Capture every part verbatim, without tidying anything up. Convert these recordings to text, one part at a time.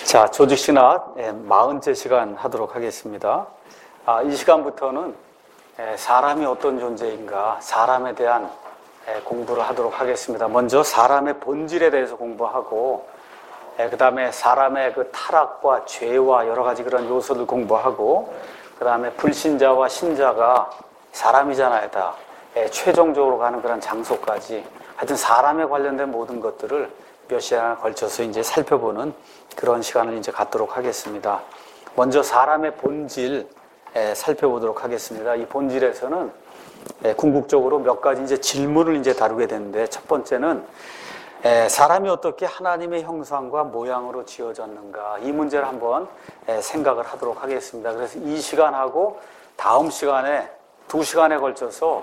자, 조직신학 사십째 시간 하도록 하겠습니다. 아, 이 시간부터는 사람이 어떤 존재인가, 사람에 대한 공부를 하도록 하겠습니다. 먼저 사람의 본질에 대해서 공부하고, 그 다음에 사람의 그 타락과 죄와 여러 가지 그런 요소를 공부하고, 그 다음에 불신자와 신자가 사람이잖아요, 다. 최종적으로 가는 그런 장소까지. 하여튼 사람에 관련된 모든 것들을 몇 시간을 걸쳐서 이제 살펴보는 그런 시간을 이제 갖도록 하겠습니다. 먼저 사람의 본질 살펴보도록 하겠습니다. 이 본질에서는 궁극적으로 몇 가지 이제 질문을 이제 다루게 되는데, 첫 번째는 사람이 어떻게 하나님의 형상과 모양으로 지어졌는가, 이 문제를 한번 생각을 하도록 하겠습니다. 그래서 이 시간하고 다음 시간에 두 시간에 걸쳐서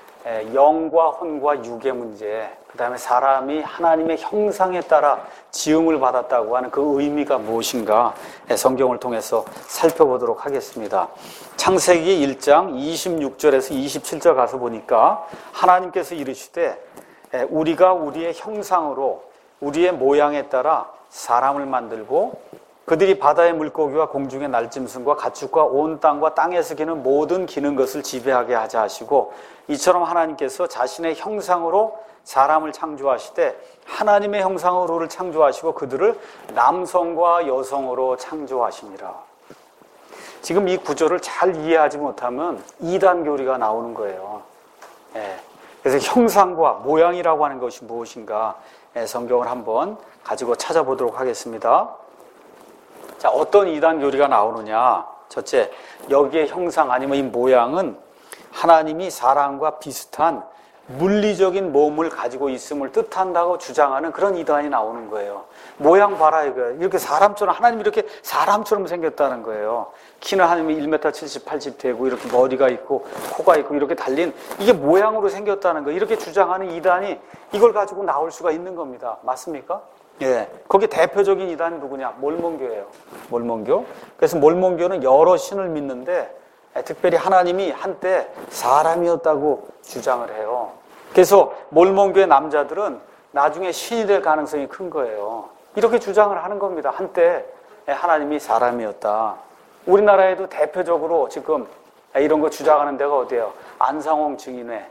영과 혼과 육의 문제, 그 다음에 사람이 하나님의 형상에 따라 지음을 받았다고 하는 그 의미가 무엇인가 성경을 통해서 살펴보도록 하겠습니다. 창세기 일 장 이십육 절에서 이십칠 절 가서 보니까 하나님께서 이르시되 우리가 우리의 형상으로 우리의 모양에 따라 사람을 만들고 그들이 바다의 물고기와 공중의 날짐승과 가축과 온 땅과 땅에서 기는 모든 기는 것을 지배하게 하자 하시고, 이처럼 하나님께서 자신의 형상으로 사람을 창조하시되 하나님의 형상으로를 창조하시고 그들을 남성과 여성으로 창조하시니라. 지금 이 구절을 잘 이해하지 못하면 이단 교리가 나오는 거예요. 예. 그래서 형상과 모양이라고 하는 것이 무엇인가 성경을 한번 가지고 찾아보도록 하겠습니다. 자, 어떤 이단 교리가 나오느냐? 첫째, 여기에 형상 아니면 이 모양은 하나님이 사람과 비슷한 물리적인 몸을 가지고 있음을 뜻한다고 주장하는 그런 이단이 나오는 거예요. 모양 봐라 이거예요. 이렇게 사람처럼, 하나님이 이렇게 사람처럼 생겼다는 거예요. 키는 하나님이 일 미터 칠십, 팔십 되고 이렇게 머리가 있고 코가 있고 이렇게 달린, 이게 모양으로 생겼다는 거예요. 이렇게 주장하는 이단이 이걸 가지고 나올 수가 있는 겁니다. 맞습니까? 예. 거기 대표적인 이단이 누구냐? 몰몬교예요. 몰몬교. 그래서 몰몬교는 여러 신을 믿는데 특별히 하나님이 한때 사람이었다고 주장을 해요. 그래서 몰몬교의 남자들은 나중에 신이 될 가능성이 큰 거예요. 이렇게 주장을 하는 겁니다. 한때 하나님이 사람이었다. 우리나라에도 대표적으로 지금 이런 거 주장하는 데가 어디예요? 안상홍 증인회.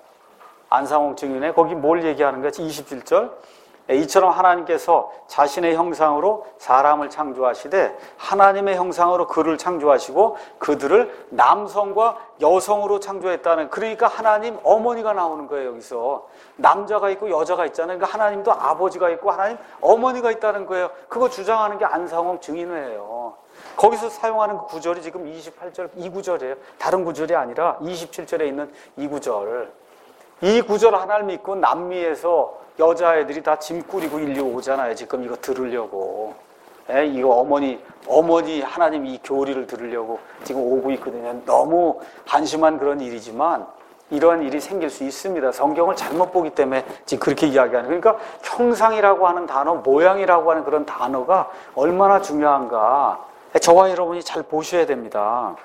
안상홍 증인회. 거기 뭘 얘기하는 거지? 이십칠 절. 이처럼 하나님께서 자신의 형상으로 사람을 창조하시되 하나님의 형상으로 그를 창조하시고 그들을 남성과 여성으로 창조했다는, 그러니까 하나님 어머니가 나오는 거예요. 여기서 남자가 있고 여자가 있잖아요. 그러니까 하나님도 아버지가 있고 하나님 어머니가 있다는 거예요. 그거 주장하는 게 안상홍 증인회예요. 거기서 사용하는 그 구절이 지금 이십팔 절 이 구절이에요. 다른 구절이 아니라 이십칠 절에 있는 이 구절. 이 구절 하나를 믿고 남미에서 여자애들이 다 짐 꾸리고 일로 오잖아요. 지금 이거 들으려고. 에? 이거 어머니, 어머니 하나님 이 교리를 들으려고 지금 오고 있거든요. 너무 한심한 그런 일이지만 이러한 일이 생길 수 있습니다. 성경을 잘못 보기 때문에 지금 그렇게 이야기하는. 그러니까 형상이라고 하는 단어, 모양이라고 하는 그런 단어가 얼마나 중요한가. 저와 여러분이 잘 보셔야 됩니다.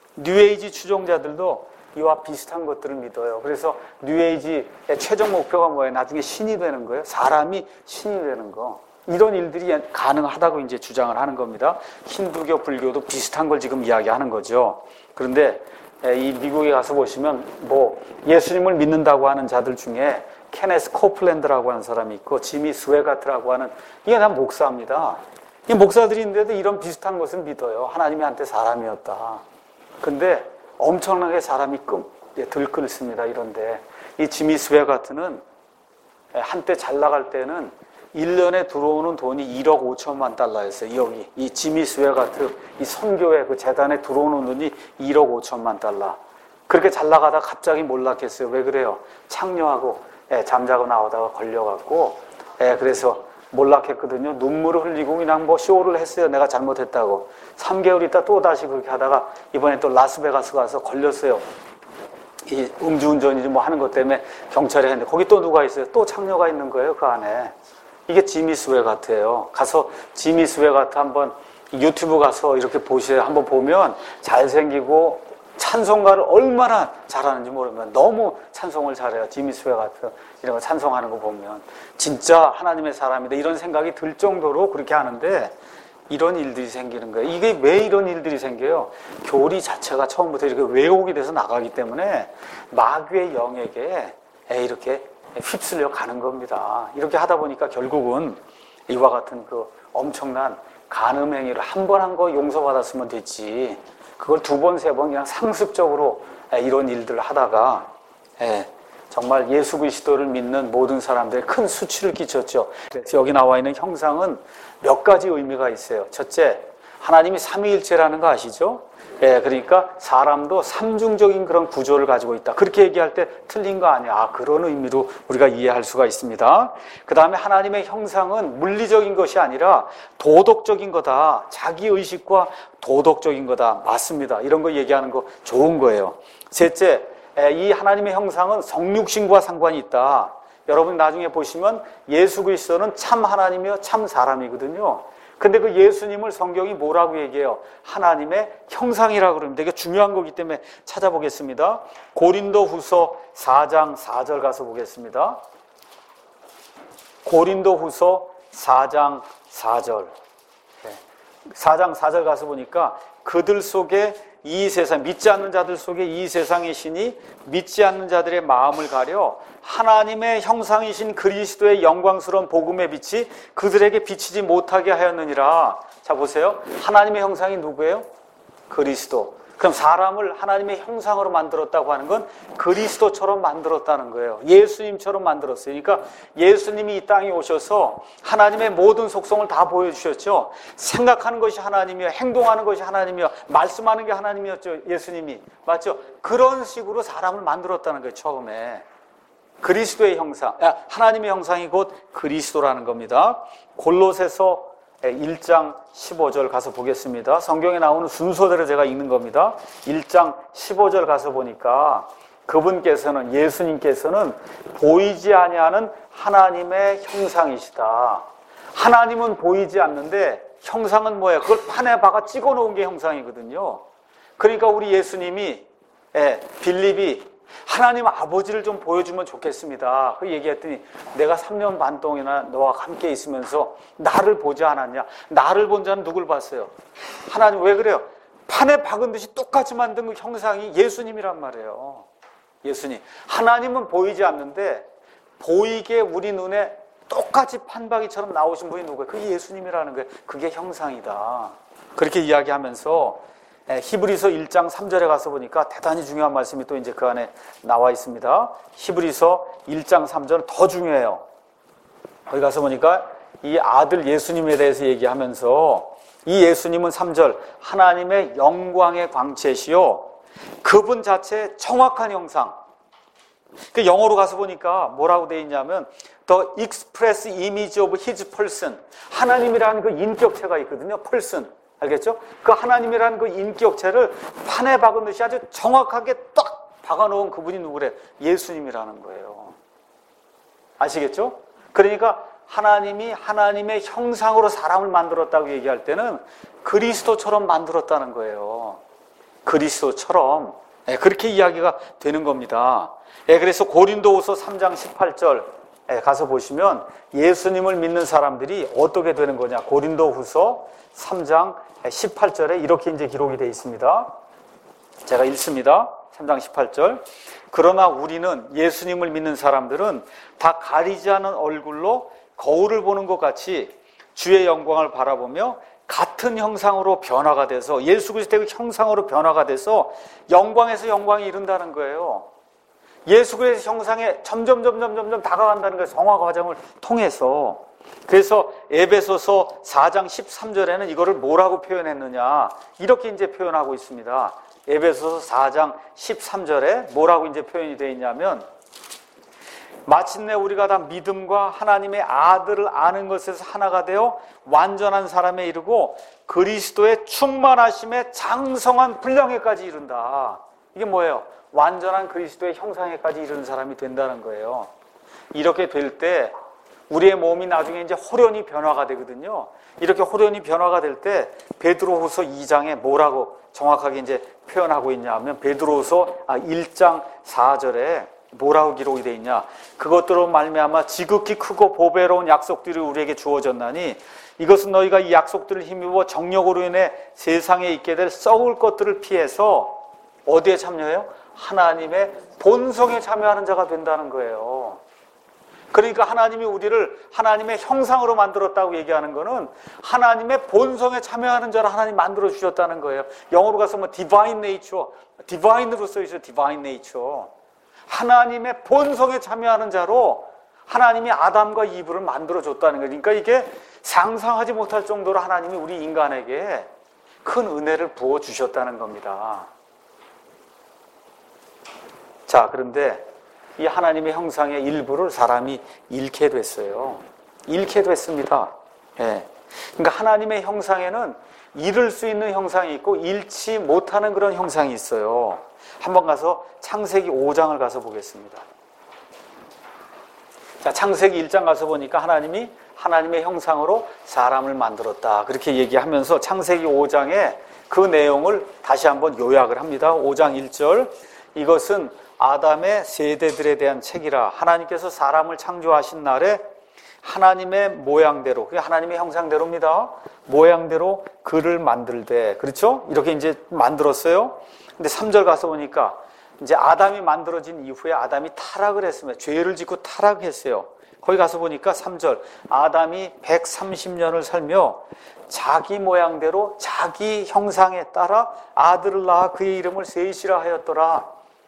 뉴에이지 추종자들도 이와 비슷한 것들을 믿어요. 그래서 뉴에이지의 최종 목표가 뭐예요? 나중에 신이 되는 거예요. 사람이 신이 되는 거. 이런 일들이 가능하다고 이제 주장을 하는 겁니다. 힌두교, 불교도 비슷한 걸 지금 이야기하는 거죠. 그런데 이 미국에 가서 보시면 뭐 예수님을 믿는다고 하는 자들 중에 케네스 코플랜드라고 하는 사람이 있고 지미 스웨가트라고 하는, 이게 다 목사입니다. 이 목사들이 있는데도 이런 비슷한 것을 믿어요. 하나님이 한때 사람이었다. 근데 엄청나게 사람이 끔, 들끓습니다. 이런데 이 지미 스웨가트는 한때 잘 나갈 때는 일 년에 들어오는 돈이 일억 오천만 달러였어요. 여기 이 지미 스웨가트 이 선교회 그 재단에 들어오는 돈이 일억 오천만 달러. 그렇게 잘 나가다 갑자기 몰락했어요. 왜 그래요? 창녀하고 예, 잠자고 나오다가 걸려갖고 예, 그래서 몰락했거든요. 눈물을 흘리고 그냥 뭐 쇼를 했어요. 내가 잘못했다고. 삼 개월 있다 또 다시 그렇게 하다가 이번에 또 라스베가스 가서 걸렸어요. 이 음주운전이지 뭐 하는 것 때문에 경찰에 했는데 거기 또 누가 있어요? 또 창녀가 있는 거예요. 그 안에. 이게 지미 스웨가트예요. 가서 지미 스웨가트 한번 유튜브 가서 이렇게 보세요. 한번 보면 잘생기고 찬송가를 얼마나 잘하는지 모르면 너무 찬송을 잘해요. 지미 스웨가트 이런 거 찬송하는 거 보면 진짜 하나님의 사람이다 이런 생각이 들 정도로 그렇게 하는데, 이런 일들이 생기는 거예요. 이게 왜 이런 일들이 생겨요? 교리 자체가 처음부터 이렇게 왜곡이 돼서 나가기 때문에 마귀의 영에게 이렇게 휩쓸려 가는 겁니다. 이렇게 하다 보니까 결국은 이와 같은 그 엄청난 간음 행위를 한 번 한 거 용서받았으면 됐지, 그걸 두 번, 세 번 그냥 상습적으로 이런 일들을 하다가 정말 예수 그리스도를 믿는 모든 사람들의 큰 수치를 끼쳤죠. 그래서 여기 나와 있는 형상은 몇 가지 의미가 있어요. 첫째, 하나님이 삼위일체라는 거 아시죠? 예, 그러니까 사람도 삼중적인 그런 구조를 가지고 있다. 그렇게 얘기할 때 틀린 거 아니야. 아, 그런 의미로 우리가 이해할 수가 있습니다. 그 다음에 하나님의 형상은 물리적인 것이 아니라 도덕적인 거다. 자기 의식과 도덕적인 거다. 맞습니다. 이런 거 얘기하는 거 좋은 거예요. 셋째, 이 하나님의 형상은 성육신과 상관이 있다. 여러분 나중에 보시면 예수 그리스도는 참 하나님이요 참 사람이거든요. 근데 그 예수님을 성경이 뭐라고 얘기해요? 하나님의 형상이라고 그럽니다. 이게 중요한 거기 때문에 찾아보겠습니다. 고린도후서 사 장 사 절 가서 보겠습니다. 고린도후서 사 장 사 절. 사 장 사 절 가서 보니까 그들 속에 이 세상, 믿지 않는 자들 속에 이 세상의 신이 믿지 않는 자들의 마음을 가려 하나님의 형상이신 그리스도의 영광스러운 복음의 빛이 그들에게 비치지 못하게 하였느니라. 자 보세요. 하나님의 형상이 누구예요? 그리스도. 그럼 사람을 하나님의 형상으로 만들었다고 하는 건 그리스도처럼 만들었다는 거예요. 예수님처럼 만들었어요. 그러니까 예수님이 이 땅에 오셔서 하나님의 모든 속성을 다 보여주셨죠. 생각하는 것이 하나님이요, 행동하는 것이 하나님이요, 말씀하는 게 하나님이었죠. 예수님이. 맞죠? 그런 식으로 사람을 만들었다는 거예요. 처음에. 그리스도의 형상, 하나님의 형상이 곧 그리스도라는 겁니다. 골로새서 일 장 십오 절 가서 보겠습니다. 성경에 나오는 순서대로 제가 읽는 겁니다. 일 장 십오 절 가서 보니까 그분께서는, 예수님께서는 보이지 아니하는 하나님의 형상이시다. 하나님은 보이지 않는데 형상은 뭐예요? 그걸 판에 박아 찍어 놓은 게 형상이거든요. 그러니까 우리 예수님이, 예, 빌립이 하나님 아버지를 좀 보여주면 좋겠습니다. 그 얘기했더니 내가 삼 년 반 동안이나 너와 함께 있으면서 나를 보지 않았냐? 나를 본 자는 누굴 봤어요? 하나님. 왜 그래요? 판에 박은 듯이 똑같이 만든 그 형상이 예수님이란 말이에요. 예수님. 하나님은 보이지 않는데 보이게 우리 눈에 똑같이 판박이처럼 나오신 분이 누구예요? 그게 예수님이라는 거예요. 그게 형상이다. 그렇게 이야기하면서 히브리서 일 장 삼 절에 가서 보니까 대단히 중요한 말씀이 또 이제 그 안에 나와 있습니다. 히브리서 일 장 삼 절 더 중요해요. 거기 가서 보니까 이 아들 예수님에 대해서 얘기하면서 이 예수님은 삼 절 하나님의 영광의 광채시요 그분 자체의 정확한 형상. 그 영어로 가서 보니까 뭐라고 되어 있냐면 The express image of his person. 하나님이라는 그 인격체가 있거든요. person. 알겠죠? 그 하나님이라는 그 인격체를 판에 박은 듯이 아주 정확하게 딱 박아놓은 그분이 누구래? 예수님이라는 거예요. 아시겠죠? 그러니까 하나님이 하나님의 형상으로 사람을 만들었다고 얘기할 때는 그리스도처럼 만들었다는 거예요. 그리스도처럼. 네, 그렇게 이야기가 되는 겁니다. 네, 그래서 고린도후서 삼 장 십팔 절 가서 보시면 예수님을 믿는 사람들이 어떻게 되는 거냐? 고린도후서 삼 장 십팔 절에 이렇게 이제 기록이 되어 있습니다. 제가 읽습니다. 삼 장 십팔 절. 그러나 우리는, 예수님을 믿는 사람들은 다 가리지 않은 얼굴로 거울을 보는 것 같이 주의 영광을 바라보며 같은 형상으로 변화가 돼서, 예수 그리스도의 형상으로 변화가 돼서 영광에서 영광에 이른다는 거예요. 예수 그리스도의 형상에 점점 점점 점점 다가간다는 거예요. 성화 과정을 통해서. 그래서 에베소서 사 장 십삼 절에는 이거를 뭐라고 표현했느냐? 이렇게 이제 표현하고 있습니다. 에베소서 사 장 십삼 절에 뭐라고 이제 표현이 되어 있냐면, 마침내 우리가 다 믿음과 하나님의 아들을 아는 것에서 하나가 되어 완전한 사람에 이르고 그리스도의 충만하심에 장성한 분량에까지 이른다. 이게 뭐예요? 완전한 그리스도의 형상에까지 이르는 사람이 된다는 거예요. 이렇게 될 때 우리의 몸이 나중에 이제 호련히 변화가 되거든요. 이렇게 호련히 변화가 될 때 베드로후서 이 장에 뭐라고 정확하게 이제 표현하고 있냐 하면, 베드로후서 일 장 사 절에 뭐라고 기록이 되어 있냐? 그것들로 말미암아 지극히 크고 보배로운 약속들이 우리에게 주어졌나니 이것은 너희가 이 약속들을 힘입어 정력으로 인해 세상에 있게 될 썩을 것들을 피해서 어디에 참여해요? 하나님의 본성에 참여하는 자가 된다는 거예요. 그러니까 하나님이 우리를 하나님의 형상으로 만들었다고 얘기하는 거는 하나님의 본성에 참여하는 자를 하나님 만들어 주셨다는 거예요. 영어로 가서 뭐 divine nature, divine으로 써 있어요. divine nature. 하나님의 본성에 참여하는 자로 하나님이 아담과 이브를 만들어 줬다는 거예요. 그러니까 이게 상상하지 못할 정도로 하나님이 우리 인간에게 큰 은혜를 부어 주셨다는 겁니다. 자, 그런데 이 하나님의 형상의 일부를 사람이 잃게 됐어요. 잃게 됐습니다. 예. 그러니까 하나님의 형상에는 잃을 수 있는 형상이 있고 잃지 못하는 그런 형상이 있어요. 한번 가서 창세기 오 장을 가서 보겠습니다. 자, 창세기 일 장 가서 보니까 하나님이 하나님의 형상으로 사람을 만들었다. 그렇게 얘기하면서 창세기 오 장에 그 내용을 다시 한번 요약을 합니다. 오 장 일 절. 이것은 아담의 세대들에 대한 책이라. 하나님께서 사람을 창조하신 날에 하나님의 모양대로, 그게 하나님의 형상대로입니다. 모양대로 그를 만들되. 그렇죠? 이렇게 이제 만들었어요. 근데 삼 절 가서 보니까 이제 아담이 만들어진 이후에 아담이 타락을 했으면 죄를 짓고 타락했어요. 거기 가서 보니까 삼 절. 아담이 백삼십 년을 살며 자기 모양대로 자기 형상에 따라 아들을 낳아 그의 이름을 셋이라 하였더라.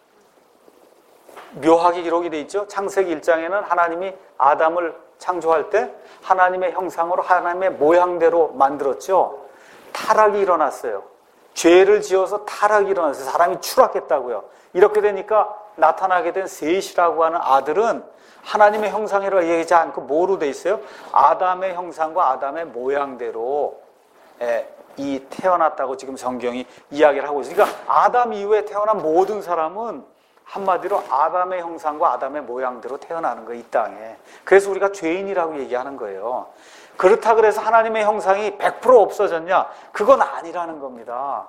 묘하게 기록이 되어 있죠. 창세기 일 장에는 하나님이 아담을 창조할 때 하나님의 형상으로 하나님의 모양대로 만들었죠. 타락이 일어났어요. 죄를 지어서 타락이 일어났어요. 사람이 추락했다고요. 이렇게 되니까 나타나게 된 셋이라고 하는 아들은 하나님의 형상이라고 얘기하지 않고 뭐로 돼 있어요? 아담의 형상과 아담의 모양대로 이 태어났다고 지금 성경이 이야기를 하고 있어요. 그러니까 아담 이후에 태어난 모든 사람은 한마디로 아담의 형상과 아담의 모양대로 태어나는 거예요, 이 땅에. 그래서 우리가 죄인이라고 얘기하는 거예요. 그렇다 그래서 하나님의 형상이 백 퍼센트 없어졌냐? 그건 아니라는 겁니다.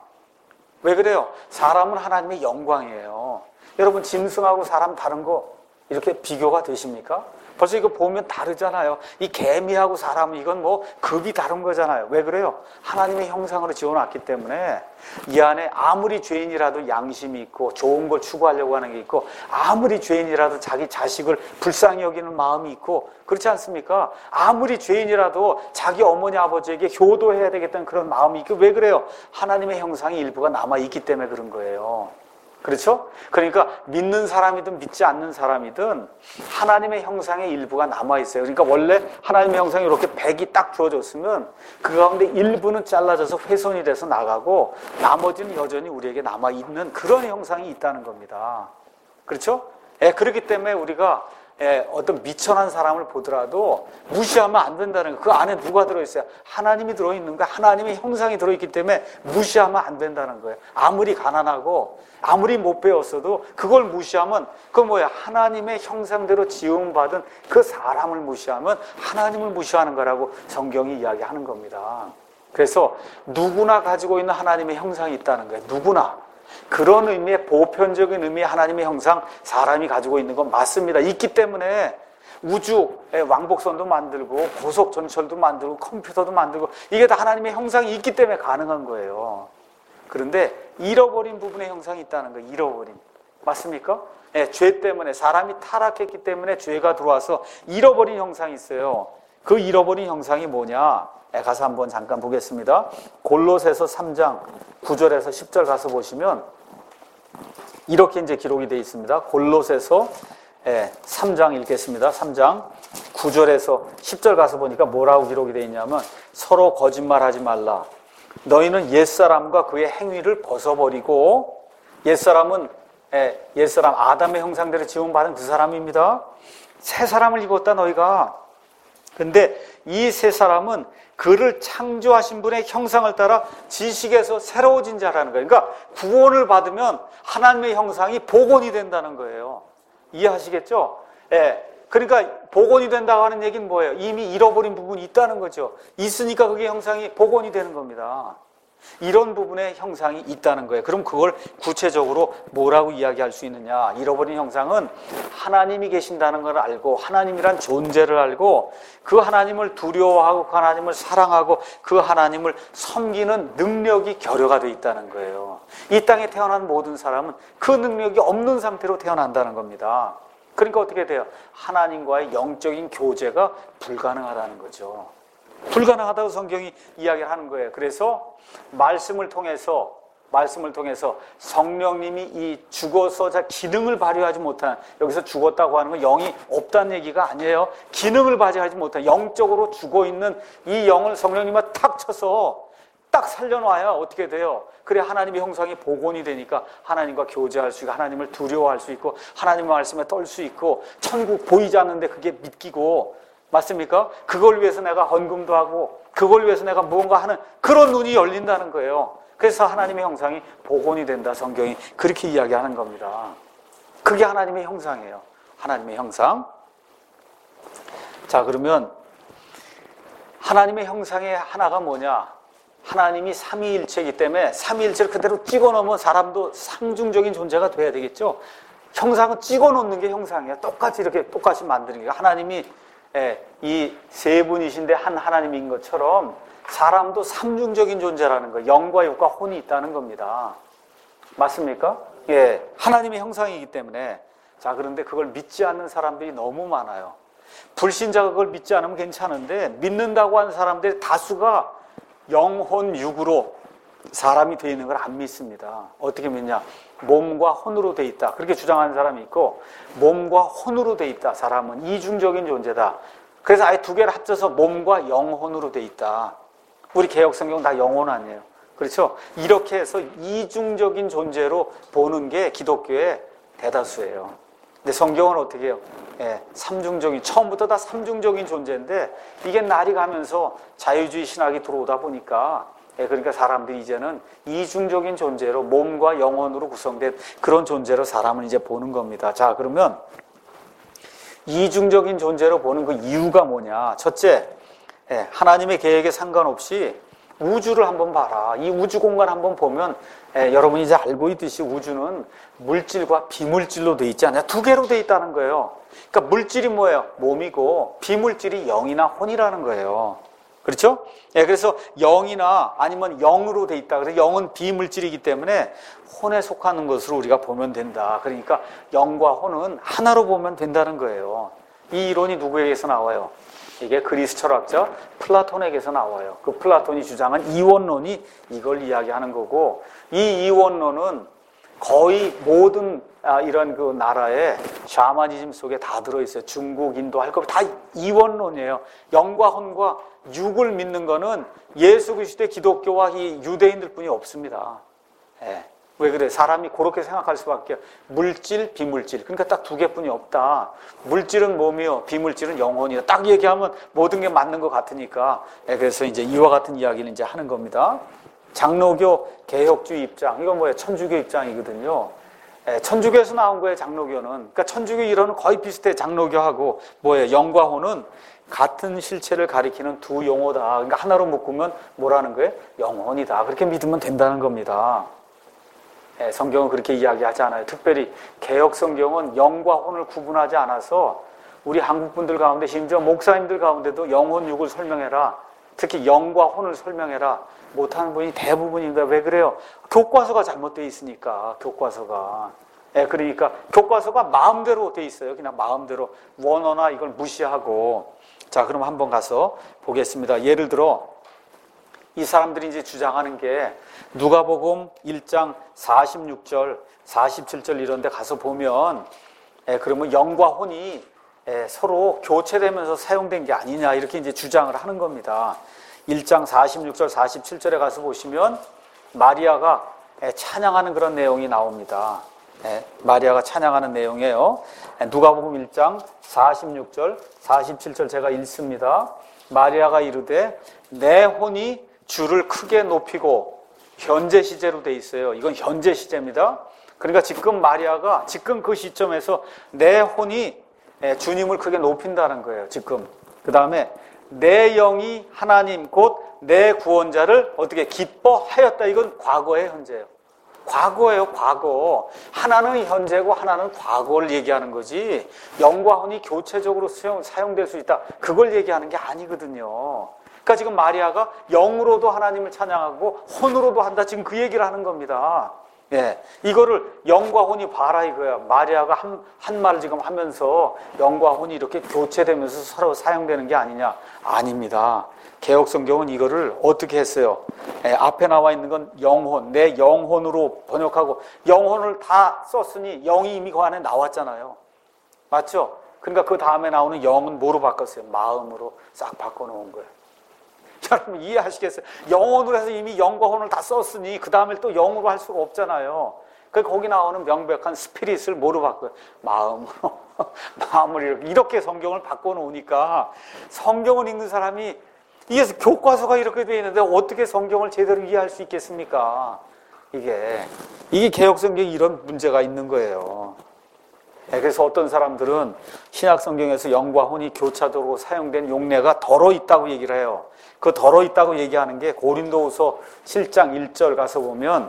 왜 그래요? 사람은 하나님의 영광이에요. 여러분, 짐승하고 사람 다른 거 이렇게 비교가 되십니까? 벌써 이거 보면 다르잖아요. 이 개미하고 사람은 이건 뭐 급이 다른 거잖아요. 왜 그래요? 하나님의 형상으로 지어놨기 때문에 이 안에 아무리 죄인이라도 양심이 있고 좋은 걸 추구하려고 하는 게 있고 아무리 죄인이라도 자기 자식을 불쌍히 여기는 마음이 있고 그렇지 않습니까? 아무리 죄인이라도 자기 어머니 아버지에게 효도해야 되겠다는 그런 마음이 있고 왜 그래요? 하나님의 형상이 일부가 남아있기 때문에 그런 거예요. 그렇죠? 그러니까 믿는 사람이든 믿지 않는 사람이든 하나님의 형상의 일부가 남아있어요. 그러니까 원래 하나님의 형상이 이렇게 백이 딱 주어졌으면 그 가운데 일부는 잘라져서 훼손이 돼서 나가고 나머지는 여전히 우리에게 남아있는 그런 형상이 있다는 겁니다. 그렇죠? 예, 그렇기 때문에 우리가 예, 어떤 미천한 사람을 보더라도 무시하면 안 된다는 거예요. 그 안에 누가 들어있어요? 하나님이 들어있는 거예요. 하나님의 형상이 들어있기 때문에 무시하면 안 된다는 거예요. 아무리 가난하고 아무리 못 배웠어도 그걸 무시하면 그 뭐야? 하나님의 형상대로 지음받은 그 사람을 무시하면 하나님을 무시하는 거라고 성경이 이야기하는 겁니다. 그래서 누구나 가지고 있는 하나님의 형상이 있다는 거예요. 누구나. 그런 의미의 보편적인 의미의 하나님의 형상 사람이 가지고 있는 건 맞습니다. 있기 때문에 우주의 왕복선도 만들고 고속전철도 만들고 컴퓨터도 만들고 이게 다 하나님의 형상이 있기 때문에 가능한 거예요. 그런데 잃어버린 부분의 형상이 있다는 거예요. 잃어버린. 맞습니까? 네, 죄 때문에 사람이 타락했기 때문에 죄가 들어와서 잃어버린 형상이 있어요. 그 잃어버린 형상이 뭐냐? 네, 가서 한번 잠깐 보겠습니다. 골로새서 삼 장 구 절에서 십 절 가서 보시면 이렇게 이제 기록이 되어 있습니다. 골로새서 삼 장 읽겠습니다. 삼 장 구 절에서 십 절 가서 보니까 뭐라고 기록이 되어 있냐면 서로 거짓말하지 말라. 너희는 옛사람과 그의 행위를 벗어버리고 옛사람은 옛사람 아담의 형상대로 지음받은 그 사람입니다. 새 사람을 입었다 너희가. 근데 이 새 사람은 그를 창조하신 분의 형상을 따라 지식에서 새로워진 자라는 거예요. 그러니까 구원을 받으면 하나님의 형상이 복원이 된다는 거예요. 이해하시겠죠? 예. 그러니까 복원이 된다고 하는 얘기는 뭐예요? 이미 잃어버린 부분이 있다는 거죠. 있으니까 그게 형상이 복원이 되는 겁니다. 이런 부분의 형상이 있다는 거예요. 그럼 그걸 구체적으로 뭐라고 이야기할 수 있느냐? 잃어버린 형상은 하나님이 계신다는 걸 알고 하나님이란 존재를 알고 그 하나님을 두려워하고 그 하나님을 사랑하고 그 하나님을 섬기는 능력이 결여가 되어 있다는 거예요. 이 땅에 태어난 모든 사람은 그 능력이 없는 상태로 태어난다는 겁니다. 그러니까 어떻게 돼요? 하나님과의 영적인 교제가 불가능하다는 거죠. 불가능하다고 성경이 이야기를 하는 거예요. 그래서 말씀을 통해서 말씀을 통해서 성령님이 이 죽어서 자 기능을 발휘하지 못한, 여기서 죽었다고 하는 건 영이 없다는 얘기가 아니에요. 기능을 발휘하지 못한 영적으로 죽어 있는 이 영을 성령님과 탁 쳐서 딱 살려놔야 어떻게 돼요? 그래 하나님의 형상이 복원이 되니까 하나님과 교제할 수 있고 하나님을 두려워할 수 있고 하나님의 말씀에 떨 수 있고 천국 보이지 않는데 그게 믿기고, 맞습니까? 그걸 위해서 내가 헌금도 하고 그걸 위해서 내가 무언가 하는 그런 눈이 열린다는 거예요. 그래서 하나님의 형상이 복원이 된다. 성경이 그렇게 이야기하는 겁니다. 그게 하나님의 형상이에요. 하나님의 형상. 자, 그러면 하나님의 형상의 하나가 뭐냐? 하나님이 삼위일체이기 때문에 삼위일체를 그대로 찍어놓으면 사람도 상중적인 존재가 돼야 되겠죠. 형상은 찍어놓는 게 형상이에요. 똑같이 이렇게 똑같이 만드는 게. 하나님이 이 세 분이신데 한 하나님인 것처럼 사람도 삼중적인 존재라는 거예요. 영과 육과 혼이 있다는 겁니다. 맞습니까? 예, 하나님의 형상이기 때문에. 자, 그런데 그걸 믿지 않는 사람들이 너무 많아요. 불신자가 그걸 믿지 않으면 괜찮은데 믿는다고 하는 사람들의 다수가 영혼 육으로 사람이 되어 있는 걸 안 믿습니다. 어떻게 믿냐? 몸과 혼으로 되어 있다. 그렇게 주장하는 사람이 있고, 몸과 혼으로 되어 있다. 사람은 이중적인 존재다. 그래서 아예 두 개를 합쳐서 몸과 영혼으로 되어 있다. 우리 개혁성경 다 영혼 아니에요. 그렇죠? 이렇게 해서 이중적인 존재로 보는 게 기독교의 대다수예요. 근데 성경은 어떻게 해요? 예, 삼중적인, 처음부터 다 삼중적인 존재인데 이게 날이 가면서 자유주의 신학이 들어오다 보니까, 예, 그러니까 사람들이 이제는 이중적인 존재로 몸과 영혼으로 구성된 그런 존재로 사람을 이제 보는 겁니다. 자, 그러면 이중적인 존재로 보는 그 이유가 뭐냐? 첫째, 예, 하나님의 계획에 상관없이 우주를 한번 봐라. 이 우주 공간 한번 보면, 예, 여러분이 이제 알고 있듯이 우주는 물질과 비물질로 돼 있지 않냐? 두 개로 돼 있다는 거예요. 그러니까 물질이 뭐예요? 몸이고 비물질이 영이나 혼이라는 거예요. 그렇죠? 예, 그래서 영이나 아니면 영으로 돼 있다. 그래서 영은 비물질이기 때문에 혼에 속하는 것으로 우리가 보면 된다. 그러니까 영과 혼은 하나로 보면 된다는 거예요. 이 이론이 누구에게서 나와요? 이게 그리스 철학자 플라톤에게서 나와요. 그 플라톤이 주장한 이원론이 이걸 이야기하는 거고, 이 이원론은 거의 모든 아, 이런 그 나라의 샤머니즘 속에 다 들어있어요. 중국, 인도 할 거 다 이원론이에요. 영과 혼과 육을 믿는 거는 예수 그리스도의 기독교와 이 유대인들 뿐이 없습니다. 예. 왜 그래? 사람이 그렇게 생각할 수밖에. 물질, 비물질. 그러니까 딱 두 개뿐이 없다. 물질은 몸이요, 비물질은 영혼이요. 딱 얘기하면 모든 게 맞는 것 같으니까. 예, 그래서 이제 이와 같은 이야기를 이제 하는 겁니다. 장로교 개혁주의 입장, 이건 뭐예요? 천주교 입장이거든요. 예, 천주교에서 나온 거예요, 장로교는. 그러니까 천주교 이론은 거의 비슷해, 장로교하고. 뭐예요? 영과 혼은 같은 실체를 가리키는 두 용어다. 그러니까 하나로 묶으면 뭐라는 거예요? 영혼이다. 그렇게 믿으면 된다는 겁니다. 예, 성경은 그렇게 이야기하지 않아요. 특별히 개혁 성경은 영과 혼을 구분하지 않아서 우리 한국 분들 가운데, 심지어 목사님들 가운데도 영혼 육을 설명해라, 특히 영과 혼을 설명해라 못하는 분이 대부분입니다. 왜 그래요? 교과서가 잘못되어 있으니까. 교과서가. 예, 그러니까 교과서가 마음대로 돼 있어요. 그냥 마음대로 원어나 이걸 무시하고. 자, 그럼 한번 가서 보겠습니다. 예를 들어 이 사람들이 이제 주장하는 게 누가복음 일 장 사십육 절, 사십칠 절 이런 데 가서 보면, 예, 그러면 영과 혼이 예, 서로 교체되면서 사용된 게 아니냐, 이렇게 이제 주장을 하는 겁니다. 일 장 사십육 절, 사십칠 절에 가서 보시면 마리아가 예, 찬양하는 그런 내용이 나옵니다. 예, 마리아가 찬양하는 내용이에요. 예, 누가복음 일 장 사십육 절, 사십칠 절 제가 읽습니다. 마리아가 이르되 내 혼이 주를 크게 높이고, 현재 시제로 돼 있어요. 이건 현재 시제입니다. 그러니까 지금 마리아가 지금 그 시점에서 내 혼이 주님을 크게 높인다는 거예요. 지금. 그 다음에 내 영이 하나님 곧 내 구원자를 어떻게 기뻐하였다. 이건 과거의 현재예요. 과거예요, 과거. 하나는 현재고 하나는 과거를 얘기하는 거지. 영과 혼이 교체적으로 수용, 사용될 수 있다. 그걸 얘기하는 게 아니거든요. 그러니까 지금 마리아가 영으로도 하나님을 찬양하고 혼으로도 한다. 지금 그 얘기를 하는 겁니다. 예, 이거를 영과 혼이 봐라 이거야. 마리아가 한, 한 말을 지금 하면서 영과 혼이 이렇게 교체되면서 서로 사용되는 게 아니냐. 아닙니다. 개혁성경은 이거를 어떻게 했어요? 예, 앞에 나와 있는 건 영혼, 내 영혼으로 번역하고 영혼을 다 썼으니 영이 이미 그 안에 나왔잖아요. 맞죠? 그러니까 그 다음에 나오는 영은 뭐로 바꿨어요? 마음으로 싹 바꿔놓은 거예요. 여러분 이해하시겠어요? 영혼으로 해서 이미 영과 혼을 다 썼으니 그 다음에 또 영으로 할 수가 없잖아요. 그 거기 나오는 명백한 스피릿을 뭐로 바꿔요? 마음으로. 마음을 이렇게, 이렇게 성경을 바꿔놓으니까 성경을 읽는 사람이 이게 교과서가 이렇게 되어 있는데 어떻게 성경을 제대로 이해할 수 있겠습니까? 이게 이게 개혁성경에 이런 문제가 있는 거예요. 그래서 어떤 사람들은 신약성경에서 영과 혼이 교차적으로 사용된 용례가 덜어 있다고 얘기를 해요. 그 덜어 있다고 얘기하는 게 고린도후서 칠 장 일 절 가서 보면,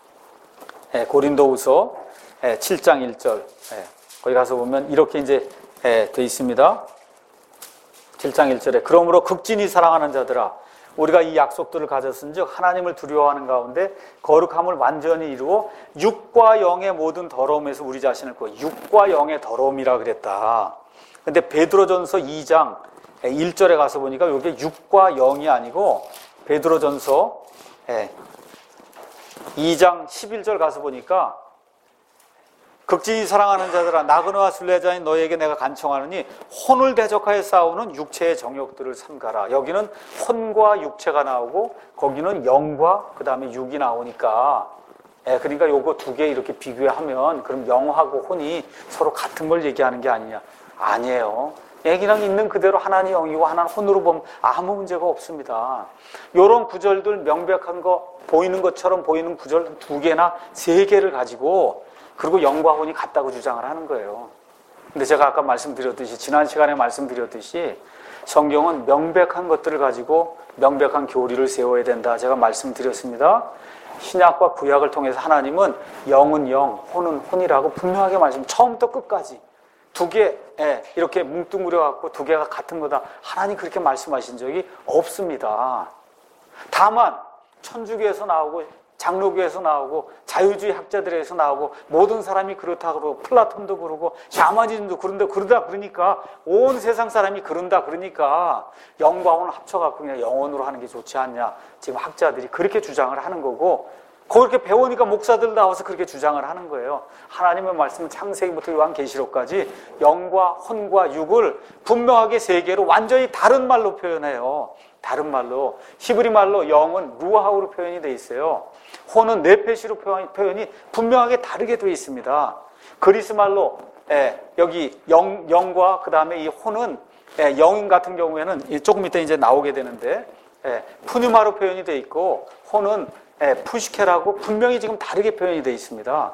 고린도후서 칠 장 일 절 거기 가서 보면 이렇게 이제 돼 있습니다. 칠 장 일 절에 그러므로 극진히 사랑하는 자들아 우리가 이 약속들을 가졌은즉 하나님을 두려워하는 가운데 거룩함을 완전히 이루어 육과 영의 모든 더러움에서 우리 자신을 구워. 육과 영의 더러움이라 그랬다. 근데 베드로전서 이 장 일 절에 가서 보니까 이게 육과 영이 아니고 베드로전서 이 장 십일 절 가서 보니까 극진히 사랑하는 자들아 나그네와 순례자인 너희에게 내가 간청하느니 혼을 대적하여 싸우는 육체의 정욕들을 삼가라. 여기는 혼과 육체가 나오고 거기는 영과 그 다음에 육이 나오니까 예, 그러니까 요거 두 개 이렇게 비교하면 그럼 영하고 혼이 서로 같은 걸 얘기하는 게 아니냐. 아니에요. 얘기랑 있는 그대로 하나는 영이고 하나는 혼으로 보면 아무 문제가 없습니다. 요런 구절들 명백한 거 보이는 것처럼 보이는 구절 두 개나 세 개를 가지고 그리고 영과 혼이 같다고 주장을 하는 거예요. 근데 제가 아까 말씀드렸듯이 지난 시간에 말씀드렸듯이 성경은 명백한 것들을 가지고 명백한 교리를 세워야 된다. 제가 말씀드렸습니다. 신약과 구약을 통해서 하나님은 영은 영, 혼은 혼이라고 분명하게 말씀, 처음부터 끝까지 두 개, 예, 이렇게 뭉뚱그려 갖고 두 개가 같은 거다. 하나님 그렇게 말씀하신 적이 없습니다. 다만 천주교에서 나오고 장로교에서 나오고 자유주의 학자들에서 나오고 모든 사람이 그렇다 그러고 플라톤도 그러고 샤머니즘도 그런다 그러다 그러니까 온 세상 사람이 그런다 그러니까 영과 혼을 합쳐갖고 그냥 영혼으로 하는 게 좋지 않냐. 지금 학자들이 그렇게 주장을 하는 거고 그렇게 배우니까 목사들 나와서 그렇게 주장을 하는 거예요. 하나님의 말씀은 창세기부터 요한계시록까지 영과 혼과 육을 분명하게 세 개로 완전히 다른 말로 표현해요. 다른 말로 히브리 말로 영은 루하우로 표현이 되어 있어요. 혼은 네페시로 표현이 분명하게 다르게 되어 있습니다. 그리스 말로 예, 여기 영, 영과 그 다음에 이 혼은 예, 영인 같은 경우에는 조금 이따 이제 나오게 되는데 예, 푸뉴마로 표현이 되어 있고 혼은 예, 푸시케라고 분명히 지금 다르게 표현이 되어 있습니다.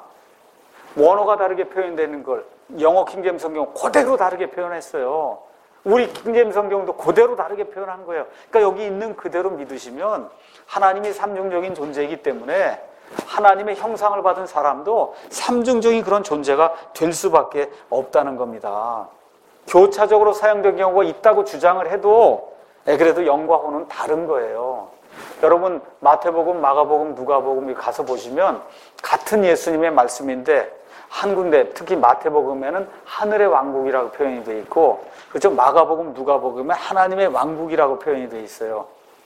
원어가 다르게 표현되는 걸 영어 킹제임스 성경 그대로 다르게 표현했어요. 우리 킹제임스 성경도 그대로 다르게 표현한 거예요. 그러니까 여기 있는 그대로 믿으시면 하나님이 삼중적인 존재이기 때문에 하나님의 형상을 받은 사람도 삼중적인 그런 존재가 될 수밖에 없다는 겁니다. 교차적으로 사용된 경우가 있다고 주장을 해도 그래도 영과 혼은 다른 거예요. 여러분 마태복음, 마가복음, 누가복음 가서 보시면 같은 예수님의 말씀인데 한 군데 특히 마태복음에는 하늘의 왕국이라고 표현이 되어 있고 그렇죠? 마가복음, 누가복음에 하나님의 왕국이라고 표현이 되어 있어요.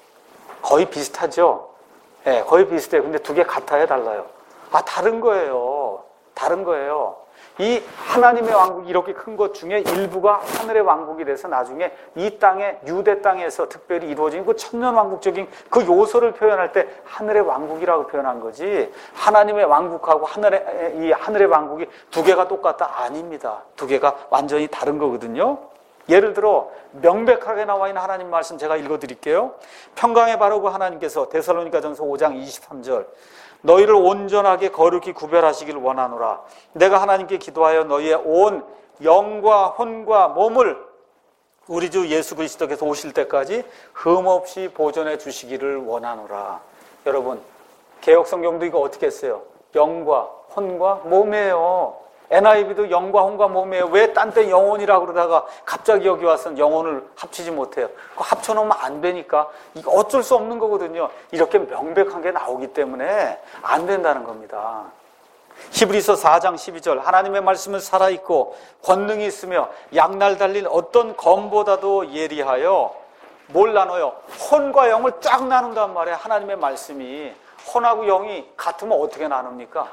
거의 비슷하죠? 예, 네, 거의 비슷해요. 근데 두 개 같아요, 달라요? 아, 다른 거예요. 다른 거예요. 이 하나님의 왕국이 이렇게 큰 것 중에 일부가 하늘의 왕국이 돼서 나중에 이 땅에 유대 땅에서 특별히 이루어진 그 천년왕국적인 그 요소를 표현할 때 하늘의 왕국이라고 표현한 거지 하나님의 왕국하고 하늘의 이 하늘의 왕국이 두 개가 똑같다? 아닙니다. 두 개가 완전히 다른 거거든요. 예를 들어 명백하게 나와 있는 하나님 말씀 제가 읽어드릴게요. 평강의 바르고 하나님께서 데살로니가전서 오 장 이십삼 절 너희를 온전하게 거룩히 구별하시기를 원하노라. 내가 하나님께 기도하여 너희의 온 영과 혼과 몸을 우리 주 예수 그리스도께서 오실 때까지 흠없이 보존해 주시기를 원하노라. 여러분, 개역성경도 이거 어떻게 했어요? 영과 혼과 몸이에요. 엔아이브이도 영과 혼과 몸이에요. 왜 딴 때 영혼이라고 그러다가 갑자기 여기 와서 영혼을 합치지 못해요? 그거 합쳐놓으면 안 되니까 이거 어쩔 수 없는 거거든요. 이렇게 명백한 게 나오기 때문에 안 된다는 겁니다. 히브리서 사 장 십이 절, 하나님의 말씀은 살아있고 권능이 있으며 양날 달린 어떤 검보다도 예리하여 뭘 나눠요? 혼과 영을 쫙 나눈단 말이에요. 하나님의 말씀이. 혼하고 영이 같으면 어떻게 나눕니까?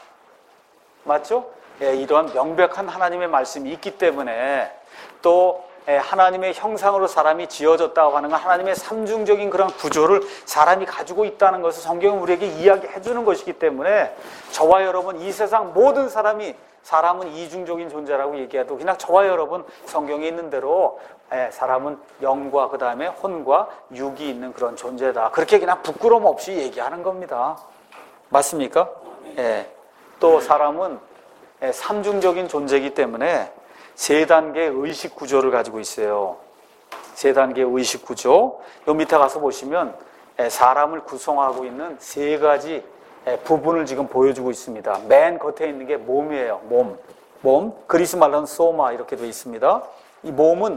맞죠? 예, 이러한 명백한 하나님의 말씀이 있기 때문에 또 예, 하나님의 형상으로 사람이 지어졌다고 하는 건 하나님의 삼중적인 그런 구조를 사람이 가지고 있다는 것을 성경은 우리에게 이야기해 주는 것이기 때문에 저와 여러분, 이 세상 모든 사람이, 사람은 이중적인 존재라고 얘기해도 그냥 저와 여러분 성경에 있는 대로 예, 사람은 영과 그 다음에 혼과 육이 있는 그런 존재다. 그렇게 그냥 부끄러움 없이 얘기하는 겁니다. 맞습니까? 예. 또 사람은 예, 삼중적인 존재이기 때문에 세 단계의 의식 구조를 가지고 있어요. 세 단계의 의식 구조. 요 밑에 가서 보시면 사람을 구성하고 있는 세 가지 부분을 지금 보여주고 있습니다. 맨 겉에 있는 게 몸이에요. 몸. 몸. 그리스 말로는 소마 이렇게 되어 있습니다. 이 몸은,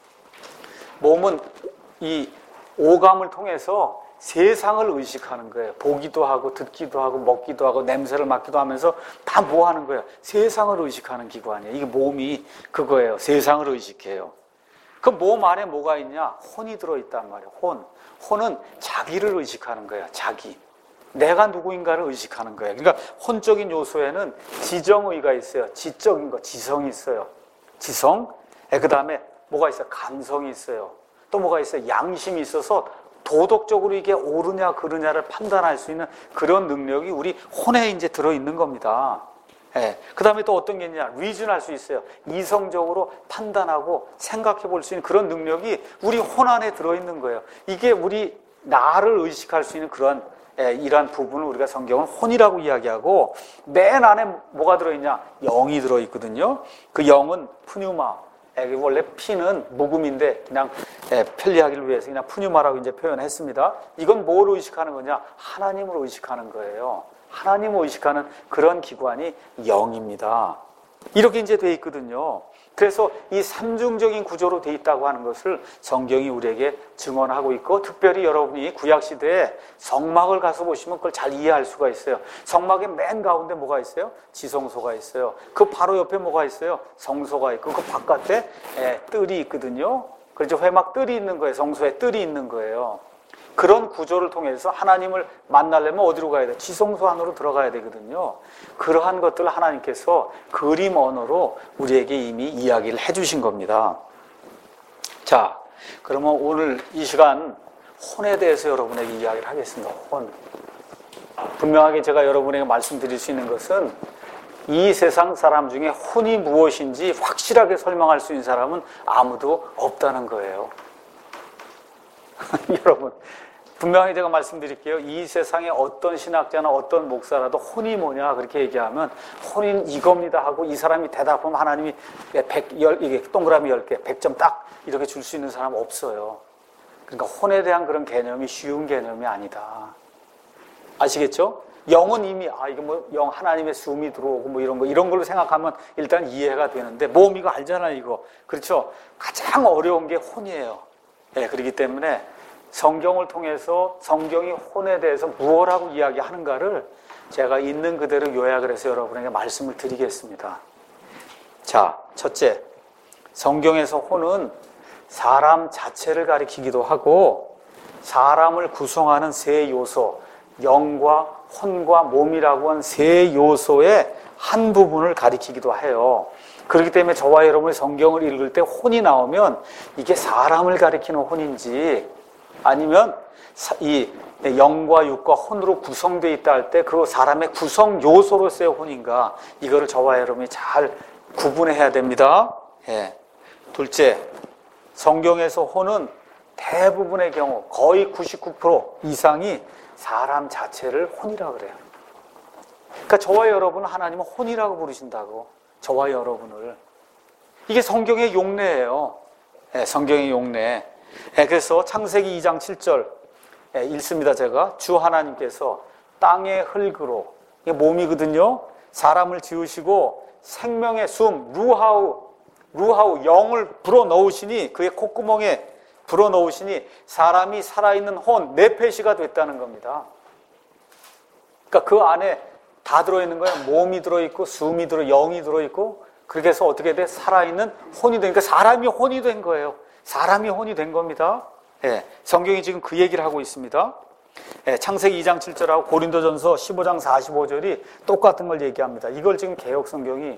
몸은 이 오감을 통해서 세상을 의식하는 거예요. 보기도 하고 듣기도 하고 먹기도 하고 냄새를 맡기도 하면서 다 뭐 하는 거예요? 세상을 의식하는 기관이에요. 이게 몸이 그거예요. 세상을 의식해요. 그 몸 안에 뭐가 있냐? 혼이 들어있단 말이에요. 혼. 혼은 자기를 의식하는 거예요. 자기. 내가 누구인가를 의식하는 거예요. 그러니까 혼적인 요소에는 지정의가 있어요. 지적인 거, 지성이 있어요. 지성. 그 다음에 뭐가 있어요? 감성이 있어요. 또 뭐가 있어요? 양심이 있어서 도덕적으로 이게 옳으냐 그르냐를 판단할 수 있는 그런 능력이 우리 혼에 이제 들어있는 겁니다. 예. 그 다음에 또 어떤 게 있냐? 리즌할 수 있어요. 이성적으로 판단하고 생각해 볼 수 있는 그런 능력이 우리 혼 안에 들어있는 거예요. 이게 우리 나를 의식할 수 있는 그런 예, 이러한 부분을 우리가 성경은 혼이라고 이야기하고, 맨 안에 뭐가 들어있냐? 영이 들어있거든요. 그 영은 푸뉴마. 원래 피는 묵음인데 그냥 편리하기를 위해서 그냥 푸뉴마라고 이제 표현했습니다. 이건 뭘 의식하는 거냐? 하나님을 의식하는 거예요. 하나님을 의식하는 그런 기관이 영입니다. 이렇게 이제 돼 있거든요. 그래서 이 삼중적인 구조로 돼 있다고 하는 것을 성경이 우리에게 증언하고 있고, 특별히 여러분이 구약시대에 성막을 가서 보시면 그걸 잘 이해할 수가 있어요. 성막의 맨 가운데 뭐가 있어요? 지성소가 있어요. 그 바로 옆에 뭐가 있어요? 성소가 있고, 그 바깥에 예, 뜰이 있거든요. 그래서 회막 뜰이 있는 거예요. 성소에 뜰이 있는 거예요. 그런 구조를 통해서 하나님을 만나려면 어디로 가야 돼요? 지성소 안으로 들어가야 되거든요. 그러한 것들을 하나님께서 그림 언어로 우리에게 이미 이야기를 해주신 겁니다. 자, 그러면 오늘 이 시간 혼에 대해서 여러분에게 이야기를 하겠습니다. 혼. 분명하게 제가 여러분에게 말씀드릴 수 있는 것은 이 세상 사람 중에 혼이 무엇인지 확실하게 설명할 수 있는 사람은 아무도 없다는 거예요. 여러분, 분명히 제가 말씀드릴게요. 이 세상에 어떤 신학자나 어떤 목사라도 혼이 뭐냐 그렇게 얘기하면 혼인 이겁니다 하고 이 사람이 대답하면 하나님이 백, 열, 이게 동그라미 열 개, 백 점 딱 이렇게 줄 수 있는 사람 없어요. 그러니까 혼에 대한 그런 개념이 쉬운 개념이 아니다. 아시겠죠? 영은 이미 아 이거 뭐 영 하나님의 숨이 들어오고 뭐 이런 거 이런 걸로 생각하면 일단 이해가 되는데, 몸 이거 알잖아요, 이거. 그렇죠? 가장 어려운 게 혼이에요. 예, 그렇기 때문에 성경을 통해서 성경이 혼에 대해서 무엇라고 이야기하는가를 제가 있는 그대로 요약을 해서 여러분에게 말씀을 드리겠습니다. 자, 첫째, 성경에서 혼은 사람 자체를 가리키기도 하고 사람을 구성하는 세 요소, 영과 혼과 몸이라고 한 세 요소의 한 부분을 가리키기도 해요. 그렇기 때문에 저와 여러분이 성경을 읽을 때 혼이 나오면 이게 사람을 가리키는 혼인지 아니면 이 영과 육과 혼으로 구성되어 있다 할 때 그 사람의 구성 요소로서의 혼인가, 이거를 저와 여러분이 잘 구분해야 됩니다. 예. 둘째, 성경에서 혼은 대부분의 경우 거의 구십구 퍼센트 이상이 사람 자체를 혼이라고 그래요. 그러니까 저와 여러분은 하나님은 혼이라고 부르신다고. 저와 여러분을. 이게 성경의 용례예요. 예, 성경의 용례. 예, 그래서 창세기 이 장 칠 절 예, 읽습니다. 제가 주 하나님께서 땅의 흙으로, 이게 몸이거든요. 사람을 지으시고 생명의 숨, 루하우, 루하우 영을 불어 넣으시니, 그의 콧구멍에 불어 넣으시니 사람이 살아있는 혼, 네페시가 됐다는 겁니다. 그러니까 그 안에 다 들어있는 거예요. 몸이 들어있고 숨이 들어, 영이 들어있고, 그렇게 해서 어떻게 돼? 살아있는 혼이 되니까 사람이 혼이 된 거예요. 사람이 혼이 된 겁니다. 예, 성경이 지금 그 얘기를 하고 있습니다. 예, 창세기 이 장 칠 절하고 고린도전서 십오 장 사십오 절이 똑같은 걸 얘기합니다. 이걸 지금 개역 성경이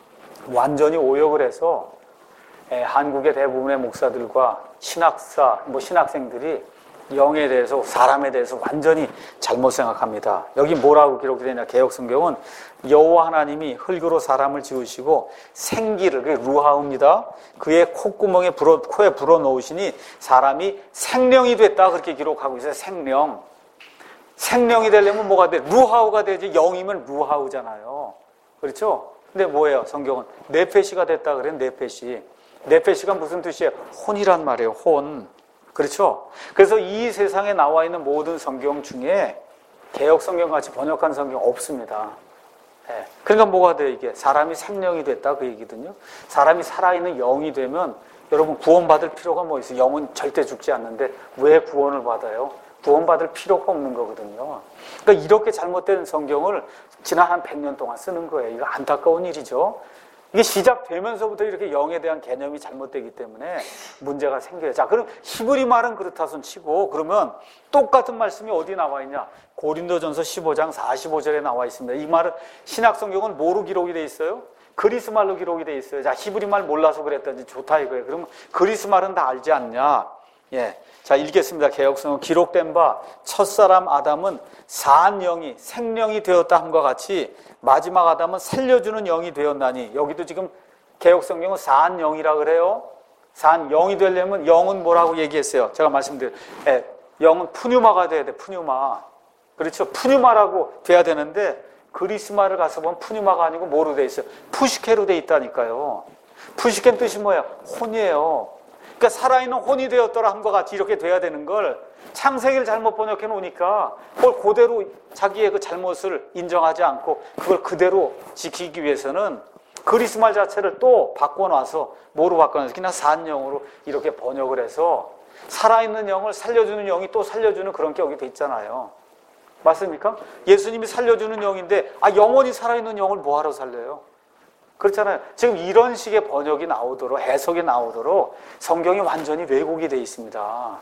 완전히 오역을 해서 예, 한국의 대부분의 목사들과 신학사, 뭐 신학생들이 영에 대해서, 사람에 대해서 완전히 잘못 생각합니다. 여기 뭐라고 기록이 되냐? 개역 성경은 여호와 하나님이 흙으로 사람을 지으시고 생기를, 그게 루하우입니다. 그의 콧구멍에 불어, 코에 불어 넣으시니 사람이 생명이 됐다, 그렇게 기록하고 있어요. 생명. 생명이 되려면 뭐가 돼? 루하우가 되지. 영이면 루하우잖아요. 그렇죠? 근데 뭐예요? 성경은 네페시가 됐다 그래요. 네페시. 네페시가 무슨 뜻이에요? 혼이란 말이에요. 혼. 그렇죠? 그래서 이 세상에 나와 있는 모든 성경 중에 개역 성경같이 번역한 성경 없습니다. 예. 그러니까 뭐가 돼요? 이게 사람이 생명이 됐다, 그 얘기거든요. 사람이 살아있는 영이 되면 여러분 구원받을 필요가 뭐 있어요? 영은 절대 죽지 않는데 왜 구원을 받아요? 구원받을 필요가 없는 거거든요. 그러니까 이렇게 잘못된 성경을 지난 한 백 년 동안 쓰는 거예요. 이거 안타까운 일이죠. 이게 시작되면서부터 이렇게 영에 대한 개념이 잘못되기 때문에 문제가 생겨요. 자, 그럼 히브리 말은 그렇다 손 치고, 그러면 똑같은 말씀이 어디 나와 있냐? 고린도전서 십오 장 사십오 절에 나와 있습니다. 이 말은 신약 성경은 뭐로 기록이 돼 있어요? 그리스 말로 기록이 돼 있어요. 자, 히브리 말 몰라서 그랬더니 좋다 이거예요. 그러면 그리스 말은 다 알지 않냐? 예. 자, 읽겠습니다. 개역성은 기록된 바 첫사람 아담은 산 영이 생명이 되었다 함과 같이 마지막 아담은 살려주는 영이 되었나니, 여기도 지금 개역성경은 산 영이라 그래요. 산 영이 되려면 영은 뭐라고 얘기했어요? 제가 말씀드려요. 예, 영은 푸뉴마가 돼야 돼. 푸뉴마. 그렇죠? 푸뉴마라고 돼야 되는데 그리스 말을 가서 보면 푸뉴마가 아니고 뭐로 돼 있어요? 푸시케로 돼 있다니까요. 푸시케는 뜻이 뭐예요? 혼이에요. 그러니까 살아있는 혼이 되었더라 함과 같이 이렇게 돼야 되는 걸 창세기를 잘못 번역해 놓으니까 그걸 그대로 자기의 그 잘못을 인정하지 않고 그걸 그대로 지키기 위해서는 그리스 말 자체를 또 바꿔놔서 뭐로 바꿔놔서 그냥 산영으로 이렇게 번역을 해서 살아있는 영을 살려주는 영이 또 살려주는 그런 게 여기 돼 있잖아요. 맞습니까? 예수님이 살려주는 영인데 아 영원히 살아있는 영을 뭐하러 살려요? 그렇잖아요. 지금 이런 식의 번역이 나오도록, 해석이 나오도록 성경이 완전히 왜곡이 되어 있습니다.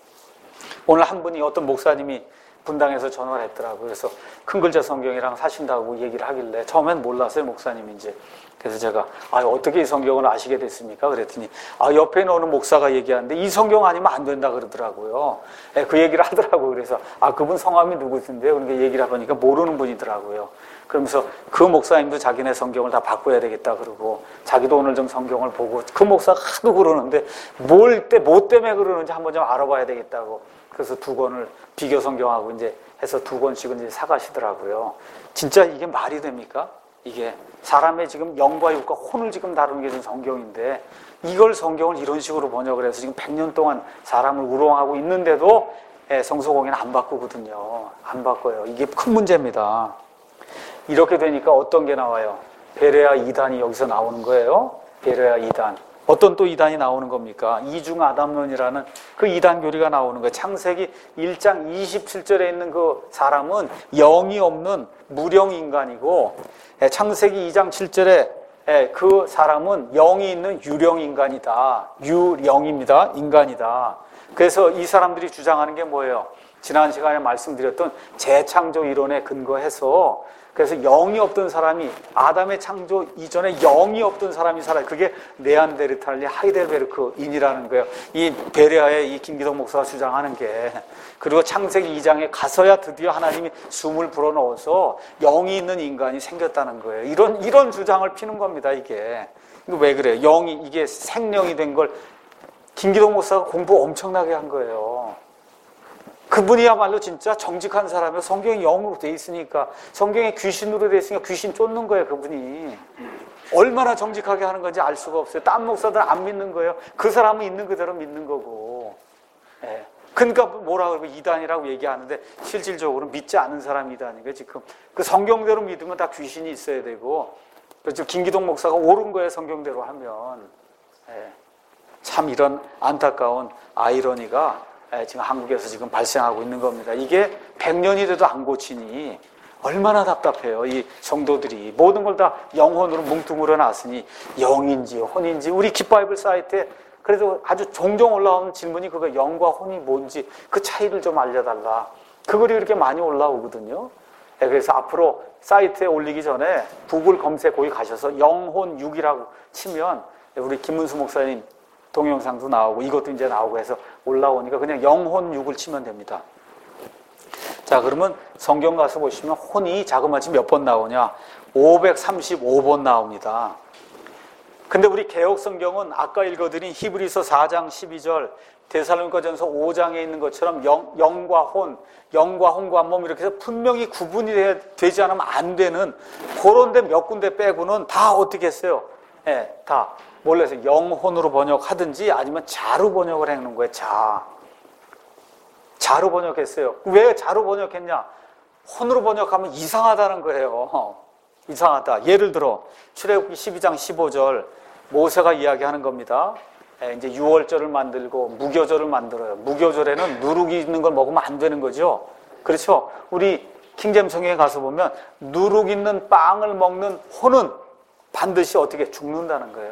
오늘 한 분이, 어떤 목사님이 분당에서 전화를 했더라고요. 그래서 큰 글자 성경이랑 사신다고 얘기를 하길래 처음엔 몰랐어요, 목사님인지. 그래서 제가 아, 어떻게 이 성경을 아시게 됐습니까? 그랬더니 아, 옆에 있는 어느 목사가 얘기하는데 이 성경 아니면 안 된다 그러더라고요. 네, 그 얘기를 하더라고요. 그래서 아, 그분 성함이 누구신데요? 그러니까 얘기를 해보니까 모르는 분이더라고요. 그러면서 그 목사님도 자기네 성경을 다 바꿔야 되겠다 그러고, 자기도 오늘 좀 성경을 보고, 그 목사가 하도 그러는데 뭘 때, 뭐 때문에 그러는지 한번 좀 알아봐야 되겠다고, 그래서 두 권을 비교 성경하고 이제 해서 두 권씩은 이제 사가시더라고요. 진짜 이게 말이 됩니까? 이게 사람의 지금 영과 육과 혼을 지금 다루는 게 지금 성경인데, 이걸 성경을 이런 식으로 번역을 해서 지금 백 년 동안 사람을 우롱하고 있는데도 성서공예는 안 바꾸거든요. 안 바꿔요. 이게 큰 문제입니다. 이렇게 되니까 어떤 게 나와요? 베레아 이단이 여기서 나오는 거예요. 베레아 이단. 어떤 또 이단이 나오는 겁니까? 이중 아담론이라는 그 이단 교리가 나오는 거예요. 창세기 일 장 이십칠 절에 있는 그 사람은 영이 없는 무령 인간이고, 창세기 이 장 칠 절에 그 사람은 영이 있는 유령 인간이다. 유령입니다. 인간이다. 그래서 이 사람들이 주장하는 게 뭐예요? 지난 시간에 말씀드렸던 재창조 이론에 근거해서, 그래서 영이 없던 사람이, 아담의 창조 이전에 영이 없던 사람이 살아요. 그게 네안데르탈리 하이델베르크인이라는 거예요. 이 베레아의 이 김기동 목사가 주장하는 게. 그리고 창세기 이 장에 가서야 드디어 하나님이 숨을 불어넣어서 영이 있는 인간이 생겼다는 거예요. 이런 이런 주장을 피는 겁니다. 이게. 이거 왜 그래요? 영이, 이게 생명이 된 걸 김기동 목사가 공부 엄청나게 한 거예요. 그분이야말로 진짜 정직한 사람이에요. 성경이 영으로 돼 있으니까, 성경이 귀신으로 돼 있으니까 귀신 쫓는 거예요, 그분이. 얼마나 정직하게 하는 건지 알 수가 없어요. 딴 목사들 안 믿는 거예요. 그 사람은 있는 그대로 믿는 거고. 예. 그러니까 뭐라 그러고 이단이라고 얘기하는데 실질적으로 믿지 않는 사람이 이단이니까 지금 그 성경대로 믿으면 다 귀신이 있어야 되고, 그렇죠. 김기동 목사가 옳은 거예요, 성경대로 하면. 예. 참 이런 안타까운 아이러니가 지금 한국에서 지금 발생하고 있는 겁니다. 이게 백 년이 돼도 안 고치니 얼마나 답답해요. 이 성도들이 모든 걸 다 영혼으로 뭉뚱그려 놨으니 영인지 혼인지, 우리 깃바이블 사이트에 그래도 아주 종종 올라오는 질문이 그거 영과 혼이 뭔지 그 차이를 좀 알려달라. 그 글이 그렇게 많이 올라오거든요. 그래서 앞으로 사이트에 올리기 전에 구글 검색 거기 가셔서 영혼 육이라고 치면 우리 김문수 목사님 동영상도 나오고 이것도 이제 나오고 해서 올라오니까 그냥 영혼 육을 치면 됩니다. 자, 그러면 성경 가서 보시면 혼이 자그마치 몇 번 나오냐? 오백삼십오 번 나옵니다. 근데 우리 개역 성경은 아까 읽어드린 히브리서 사 장 십이 절, 데살로니가전서 오 장에 있는 것처럼 영, 영과 혼, 영과 혼과 몸 이렇게 해서 분명히 구분이 되지 않으면 안 되는 그런 데 몇 군데 빼고는 다 어떻게 했어요? 예, 다 몰라서 영혼으로 번역하든지 아니면 자로 번역을 해놓은 거예요. 자. 자로 번역했어요. 왜 자로 번역했냐? 혼으로 번역하면 이상하다는 거예요. 이상하다. 예를 들어 출애굽기 십이 장 십오 절 모세가 이야기하는 겁니다. 이제 유월절을 만들고 무교절을 만들어요. 무교절에는 누룩이 있는 걸 먹으면 안 되는 거죠. 그렇죠? 우리 킹잼 성경에 가서 보면 누룩 있는 빵을 먹는 혼은 반드시 어떻게 죽는다는 거예요.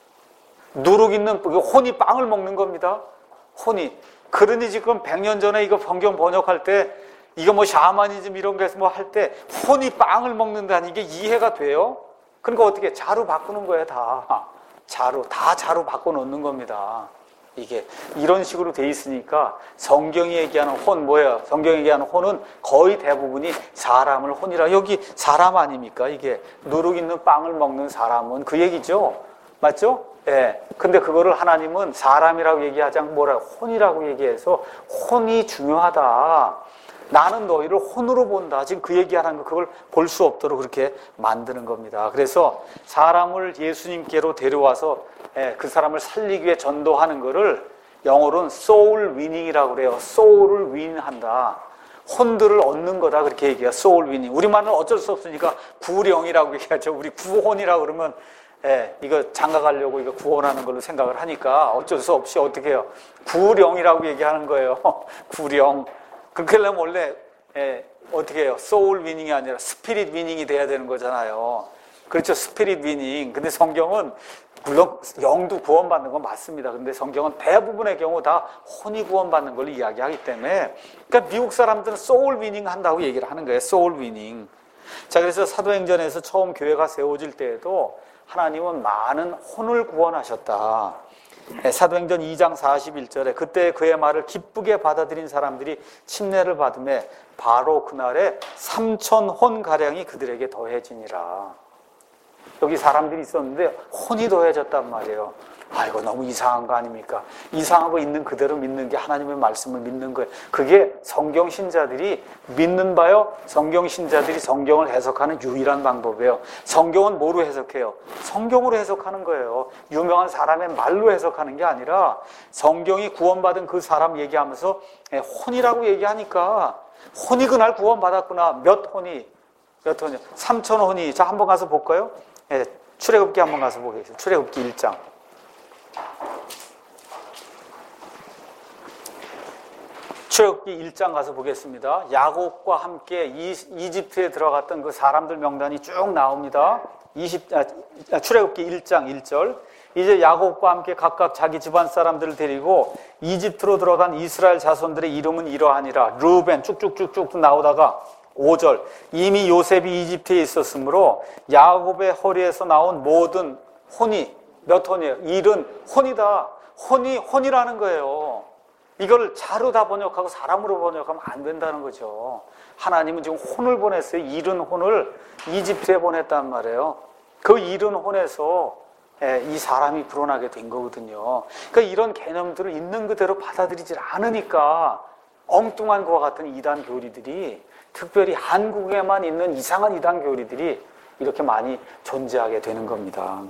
누룩 있는 혼이 빵을 먹는 겁니다. 혼이. 그러니 지금 백 년 전에 이거 성경 번역할 때 이거 뭐 샤머니즘 이런 거 해서 뭐 할 때 혼이 빵을 먹는다는 이게 이해가 돼요? 그러니까 어떻게 자로 바꾸는 거예요, 다. 자로, 다 자로 바꿔놓는 겁니다. 이게 이런 식으로 돼 있으니까 성경이 얘기하는 혼 뭐예요? 성경이 얘기하는 혼은 거의 대부분이 사람을 혼이라. 여기 사람 아닙니까? 이게 누룩 있는 빵을 먹는 사람은 그 얘기죠. 맞죠? 예. 근데 그거를 하나님은 사람이라고 얘기하지 않고 뭐라 혼이라고 얘기해서 혼이 중요하다. 나는 너희를 혼으로 본다. 지금 그 얘기하는 거 그걸 볼 수 없도록 그렇게 만드는 겁니다. 그래서 사람을 예수님께로 데려와서 예, 그 사람을 살리기 위해 전도하는 거를 영어로는 soul winning이라고 그래요. soul을 윈한다. 혼들을 얻는 거다 그렇게 얘기해요. soul winning. 우리말은 어쩔 수 없으니까 구령이라고 얘기하죠. 우리 구혼이라고 그러면 예, 이거 장가가려고 이거 구원하는 걸로 생각을 하니까 어쩔 수 없이 어떻게 해요? 구령이라고 얘기하는 거예요. 구령. 그렇게 하려면 원래 예, 어떻게 해요? 소울 위닝이 아니라 스피릿 위닝이 돼야 되는 거잖아요. 그렇죠. 스피릿 위닝. 근데 성경은 물론 영도 구원받는 건 맞습니다. 근데 성경은 대부분의 경우 다 혼이 구원받는 걸 이야기하기 때문에, 그러니까 미국 사람들은 소울 위닝 한다고 얘기를 하는 거예요. 소울 위닝. 자, 그래서 사도행전에서 처음 교회가 세워질 때에도 하나님은 많은 혼을 구원하셨다. 사도행전 이 장 사십일 절에 그때 그의 말을 기쁘게 받아들인 사람들이 침례를 받음에 바로 그날에 삼천 혼가량이 그들에게 더해지니라. 여기 사람들이 있었는데 혼이 더해졌단 말이에요. 아이고 너무 이상한 거 아닙니까? 이상하고 있는 그대로 믿는 게 하나님의 말씀을 믿는 거예요. 그게 성경 신자들이 믿는 바요. 성경 신자들이 성경을 해석하는 유일한 방법이에요. 성경은 뭐로 해석해요? 성경으로 해석하는 거예요. 유명한 사람의 말로 해석하는 게 아니라 성경이 구원받은 그 사람 얘기하면서 혼이라고 얘기하니까 혼이 그날 구원받았구나. 몇 혼이? 몇 혼이? 삼천 혼이. 자, 한번 가서 볼까요? 네, 출애굽기 한번 가서 보겠습니다. 출애굽기 일 장. 출애굽기 일 장 가서 보겠습니다. 야곱과 함께 이, 이집트에 들어갔던 그 사람들 명단이 쭉 나옵니다. 이십, 아, 출애굽기 일 장 일 절. 이제 야곱과 함께 각각 자기 집안 사람들을 데리고 이집트로 들어간 이스라엘 자손들의 이름은 이러하니라. 르우벤 쭉쭉쭉쭉 나오다가 오 절. 이미 요셉이 이집트에 있었으므로 야곱의 허리에서 나온 모든 혼이 몇 혼이에요? 일은 혼이다. 혼이 혼이라는 거예요. 이걸 자로 다 번역하고 사람으로 번역하면 안 된다는 거죠. 하나님은 지금 혼을 보냈어요. 일은 혼을 이집트에 보냈단 말이에요. 그 일은 혼에서 이 사람이 불어나게 된 거거든요. 그러니까 이런 개념들을 있는 그대로 받아들이질 않으니까 엉뚱한 것과 같은 이단 교리들이, 특별히 한국에만 있는 이상한 이단 교리들이 이렇게 많이 존재하게 되는 겁니다.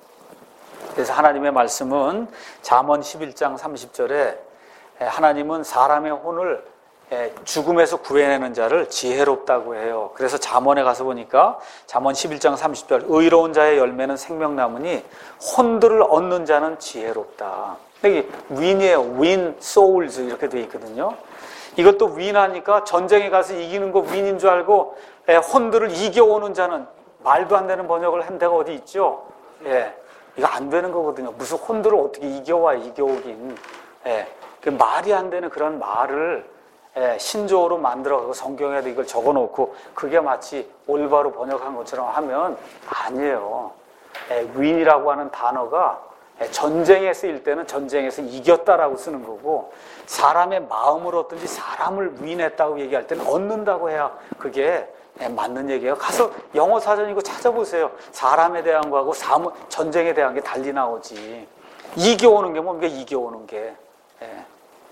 그래서 하나님의 말씀은 잠언 십일 장 삼십 절에 하나님은 사람의 혼을 죽음에서 구해내는 자를 지혜롭다고 해요. 그래서 잠언에 가서 보니까 잠언 십일 장 삼십 절, 의로운 자의 열매는 생명나무니 혼들을 얻는 자는 지혜롭다. 여기 윈이에요. 윈, souls 이렇게 되어 있거든요. 이것도 윈하니까 전쟁에 가서 이기는 거 윈인 줄 알고 혼들을 이겨오는 자는, 말도 안 되는 번역을 한 데가 어디 있죠? 예, 이거 안 되는 거거든요. 무슨 혼들을 어떻게 이겨와, 이겨오긴. 예, 그 말이 안 되는 그런 말을 예, 신조어로 만들어가고 성경에도 이걸 적어놓고 그게 마치 올바로 번역한 것처럼 하면 아니에요. 예, 윈이라고 하는 단어가 예, 전쟁에 쓰일 때는 전쟁에서 이겼다라고 쓰는 거고, 사람의 마음을 얻든지 사람을 윈했다고 얘기할 때는 얻는다고 해야 그게 예, 맞는 얘기예요. 가서 영어 사전이고 찾아보세요. 사람에 대한 거하고 사무, 전쟁에 대한 게 달리 나오지. 이겨오는 게 뭡니까? 이겨오는 게. 예.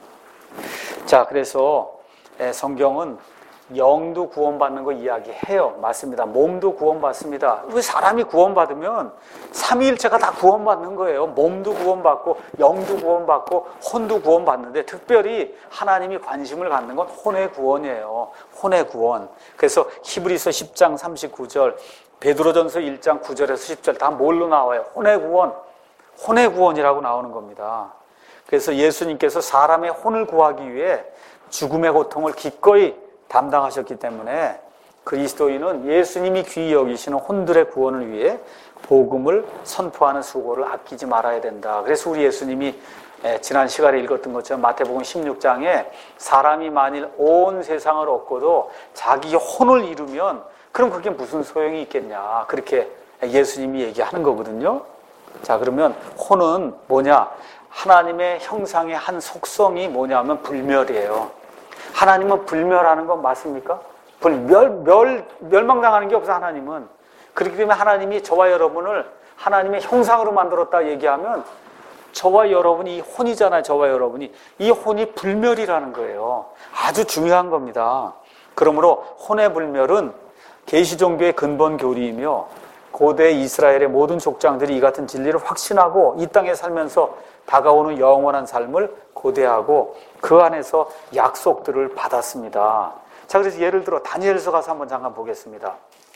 자, 그래서 성경은 영도 구원받는 거 이야기해요. 맞습니다. 몸도 구원받습니다. 왜 사람이 구원받으면 삼위일체가 다 구원받는 거예요. 몸도 구원받고 영도 구원받고 혼도 구원받는데, 특별히 하나님이 관심을 갖는 건 혼의 구원이에요. 혼의 구원. 그래서 히브리서 십 장 삼십구 절, 베드로전서 일 장 구 절에서 십 절 다 뭘로 나와요? 혼의 구원. 혼의 구원이라고 나오는 겁니다. 그래서 예수님께서 사람의 혼을 구하기 위해 죽음의 고통을 기꺼이 담당하셨기 때문에 그리스도인은 예수님이 귀히 여기시는 혼들의 구원을 위해 복음을 선포하는 수고를 아끼지 말아야 된다. 그래서 우리 예수님이 지난 시간에 읽었던 것처럼 마태복음 십육 장에 사람이 만일 온 세상을 얻고도 자기 혼을 잃으면 그럼 그게 무슨 소용이 있겠냐, 그렇게 예수님이 얘기하는 거거든요. 자, 그러면 혼은 뭐냐? 하나님의 형상의 한 속성이 뭐냐면 불멸이에요. 하나님은 불멸하는 건 맞습니까? 불멸, 멸, 멸망당하는 게 없어, 하나님은. 그렇기 때문에 하나님이 저와 여러분을 하나님의 형상으로 만들었다 얘기하면 저와 여러분이, 이 혼이잖아요, 저와 여러분이. 이 혼이 불멸이라는 거예요. 아주 중요한 겁니다. 그러므로 혼의 불멸은 계시 종교의 근본 교리이며 고대 이스라엘의 모든 족장들이 이 같은 진리를 확신하고 이 땅에 살면서 다가오는 영원한 삶을 고대하고 그 안에서 약속들을 받았습니다. 자, 그래서 예를 들어 다니엘서 가서 한번 잠깐 보겠습니다.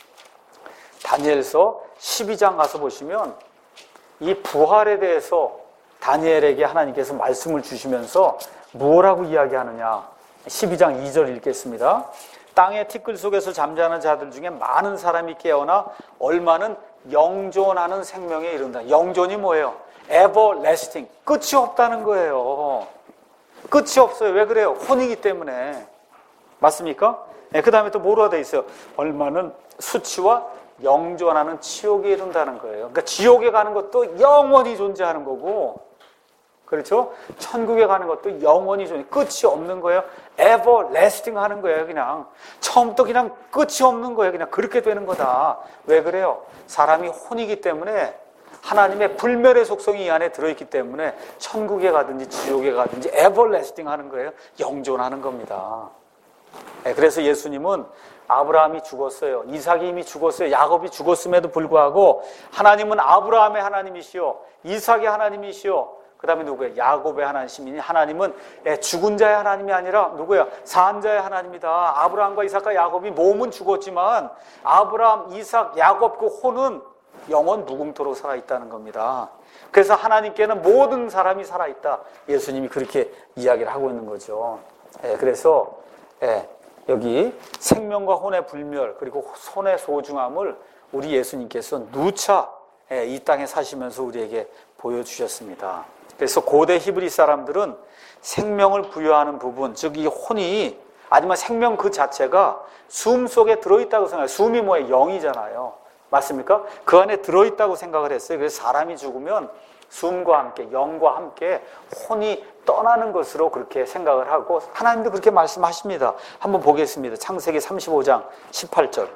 다니엘서 십이 장 가서 보시면 이 부활에 대해서 다니엘에게 하나님께서 말씀을 주시면서 무엇라고 이야기하느냐. 십이 장 이 절 읽겠습니다. 땅의 티끌 속에서 잠자는 자들 중에 많은 사람이 깨어나 얼마는 영존하는 생명에 이른다. 영존이 뭐예요? everlasting. 끝이 없다는 거예요. 끝이 없어요. 왜 그래요? 혼이기 때문에. 맞습니까? 네, 그 다음에 또 뭐로 되어 있어요? 얼마는 수치와 영존하는 지옥에 이른다는 거예요. 그러니까 지옥에 가는 것도 영원히 존재하는 거고, 그렇죠? 천국에 가는 것도 영원히 존재, 끝이 없는 거예요. everlasting 하는 거예요. 그냥 처음부터 그냥 끝이 없는 거예요. 그냥 그렇게 되는 거다. 왜 그래요? 사람이 혼이기 때문에 하나님의 불멸의 속성이 이 안에 들어있기 때문에 천국에 가든지 지옥에 가든지 everlasting 하는 거예요. 영존하는 겁니다. 네, 그래서 예수님은 아브라함이 죽었어요. 이삭이 이미 죽었어요. 야곱이 죽었음에도 불구하고 하나님은 아브라함의 하나님이시오, 이삭의 하나님이시오, 그 다음에 누구예요? 야곱의 하나님이니, 하나님은 죽은 자의 하나님이 아니라 누구예요? 산 자의 하나님이다. 아브라함과 이삭과 야곱이 몸은 죽었지만 아브라함, 이삭, 야곱 그 혼은 영원 무궁토록 살아있다는 겁니다. 그래서 하나님께는 모든 사람이 살아있다. 예수님이 그렇게 이야기를 하고 있는 거죠. 예, 그래서 예, 여기 생명과 혼의 불멸 그리고 혼의 소중함을 우리 예수님께서 누차 예, 이 땅에 사시면서 우리에게 보여주셨습니다. 그래서 고대 히브리 사람들은 생명을 부여하는 부분, 즉 이 혼이, 아니면 생명 그 자체가 숨 속에 들어있다고 생각해요. 숨이 뭐예요? 영이잖아요. 맞습니까? 그 안에 들어있다고 생각을 했어요. 그래서 사람이 죽으면 숨과 함께, 영과 함께 혼이 떠나는 것으로 그렇게 생각을 하고 하나님도 그렇게 말씀하십니다. 한번 보겠습니다. 창세기 삼십오 장 십팔 절.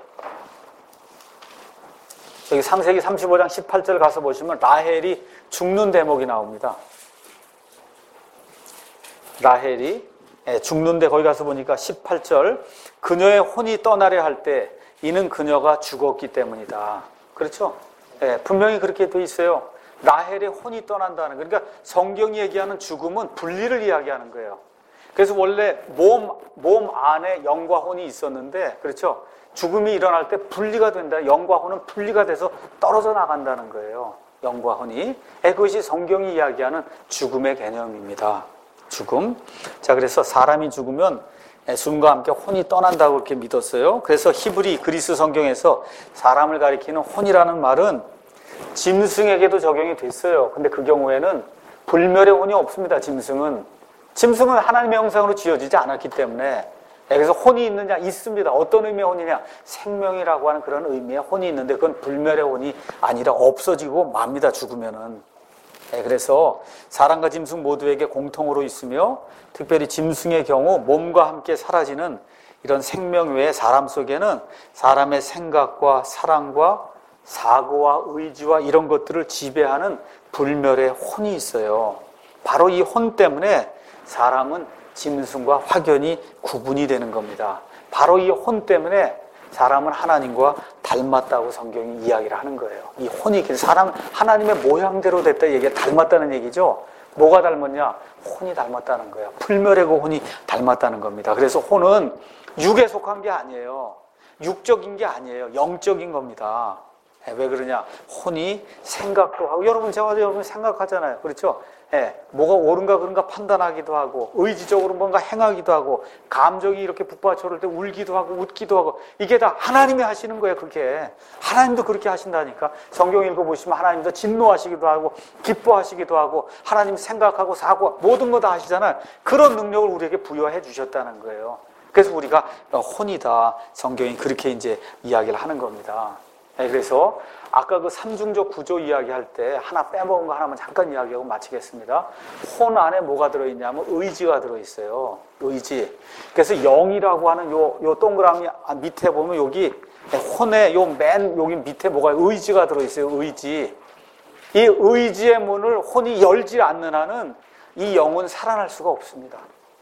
여기 창세기 삼십오 장 십팔 절 가서 보시면 라헬이 죽는 대목이 나옵니다. 라헬이 예, 죽는데 거기 가서 보니까 십팔 절 그녀의 혼이 떠나려 할 때 이는 그녀가 죽었기 때문이다. 그렇죠? 예, 분명히 그렇게 돼 있어요. 라헬의 혼이 떠난다는, 그러니까 성경이 얘기하는 죽음은 분리를 이야기하는 거예요. 그래서 원래 몸, 몸 안에 영과 혼이 있었는데, 그렇죠? 죽음이 일어날 때 분리가 된다. 영과 혼은 분리가 돼서 떨어져 나간다는 거예요. 영과 혼이. 예, 그것이 성경이 이야기하는 죽음의 개념입니다. 죽음. 자, 그래서 사람이 죽으면 숨과 함께 혼이 떠난다고 그렇게 믿었어요. 그래서 히브리 그리스 성경에서 사람을 가리키는 혼이라는 말은 짐승에게도 적용이 됐어요. 근데 그 경우에는 불멸의 혼이 없습니다. 짐승은 짐승은 하나님의 형상으로 지어지지 않았기 때문에. 그래서 혼이 있느냐? 있습니다. 어떤 의미의 혼이냐? 생명이라고 하는 그런 의미의 혼이 있는데 그건 불멸의 혼이 아니라 없어지고 맙니다. 죽으면은. 그래서 사람과 짐승 모두에게 공통으로 있으며 특별히 짐승의 경우 몸과 함께 사라지는 이런 생명 외에 사람 속에는 사람의 생각과 사랑과 사고와 의지와 이런 것들을 지배하는 불멸의 혼이 있어요. 바로 이 혼 때문에 사람은 짐승과 확연히 구분이 되는 겁니다. 바로 이 혼 때문에 사람은 하나님과 닮았다고 성경이 이야기를 하는 거예요. 이 혼이 사람 하나님의 모양대로 됐다 얘기가 닮았다는 얘기죠. 뭐가 닮았냐? 혼이 닮았다는 거예요. 불멸의 그 혼이 닮았다는 겁니다. 그래서 혼은 육에 속한 게 아니에요. 육적인 게 아니에요. 영적인 겁니다. 왜 그러냐? 혼이 생각도 하고, 여러분 제가 여러분 생각하잖아요. 그렇죠? 예, 뭐가 옳은가 그런가 판단하기도 하고, 의지적으로 뭔가 행하기도 하고, 감정이 이렇게 북받쳐올 때 울기도 하고 웃기도 하고, 이게 다 하나님이 하시는 거예요. 그렇게 하나님도 그렇게 하신다니까. 성경 읽어보시면 하나님도 진노하시기도 하고 기뻐하시기도 하고 하나님 생각하고 사고 모든 거 다 하시잖아요. 그런 능력을 우리에게 부여해 주셨다는 거예요. 그래서 우리가 혼이다, 성경이 그렇게 이제 이야기를 하는 겁니다. 그래서 아까 그 삼중적 구조 이야기할 때 하나 빼먹은 거 하나만 잠깐 이야기하고 마치겠습니다. 혼 안에 뭐가 들어있냐면 의지가 들어있어요. 의지. 그래서 영이라고 하는 요, 요 동그라미 밑에 보면 여기 혼에 요 맨 여기 밑에 뭐가 의지가 들어있어요. 의지. 이 의지의 문을 혼이 열지 않는 한은 이 영은 살아날 수가 없습니다.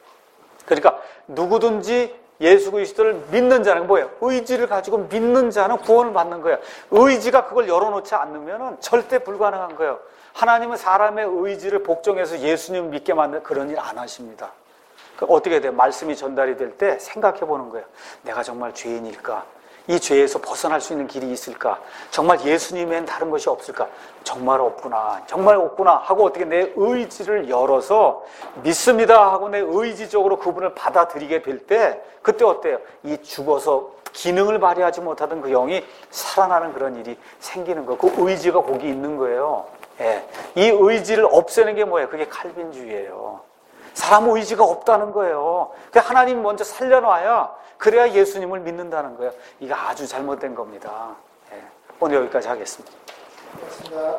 그러니까 누구든지 예수 그리스도를 믿는 자는 뭐예요? 의지를 가지고 믿는 자는 구원을 받는 거예요. 의지가 그걸 열어놓지 않으면 절대 불가능한 거예요. 하나님은 사람의 의지를 복종해서 예수님을 믿게 만드는 그런 일 안 하십니다. 어떻게 돼요? 말씀이 전달이 될 때 생각해 보는 거예요. 내가 정말 죄인일까? 이 죄에서 벗어날 수 있는 길이 있을까? 정말 예수님엔 다른 것이 없을까? 정말 없구나. 정말 없구나. 하고 어떻게 내 의지를 열어서 믿습니다 하고 내 의지적으로 그분을 받아들이게 될 때 그때 어때요? 이 죽어서 기능을 발휘하지 못하던 그 영이 살아나는 그런 일이 생기는 거예요. 그 의지가 거기 있는 거예요. 예. 이 의지를 없애는 게 뭐예요? 그게 칼빈주의예요. 사람 의지가 없다는 거예요. 하나님 먼저 살려놔야 그래야 예수님을 믿는다는 거예요. 이거 아주 잘못된 겁니다. 예. 오늘 여기까지 하겠습니다. 고맙습니다.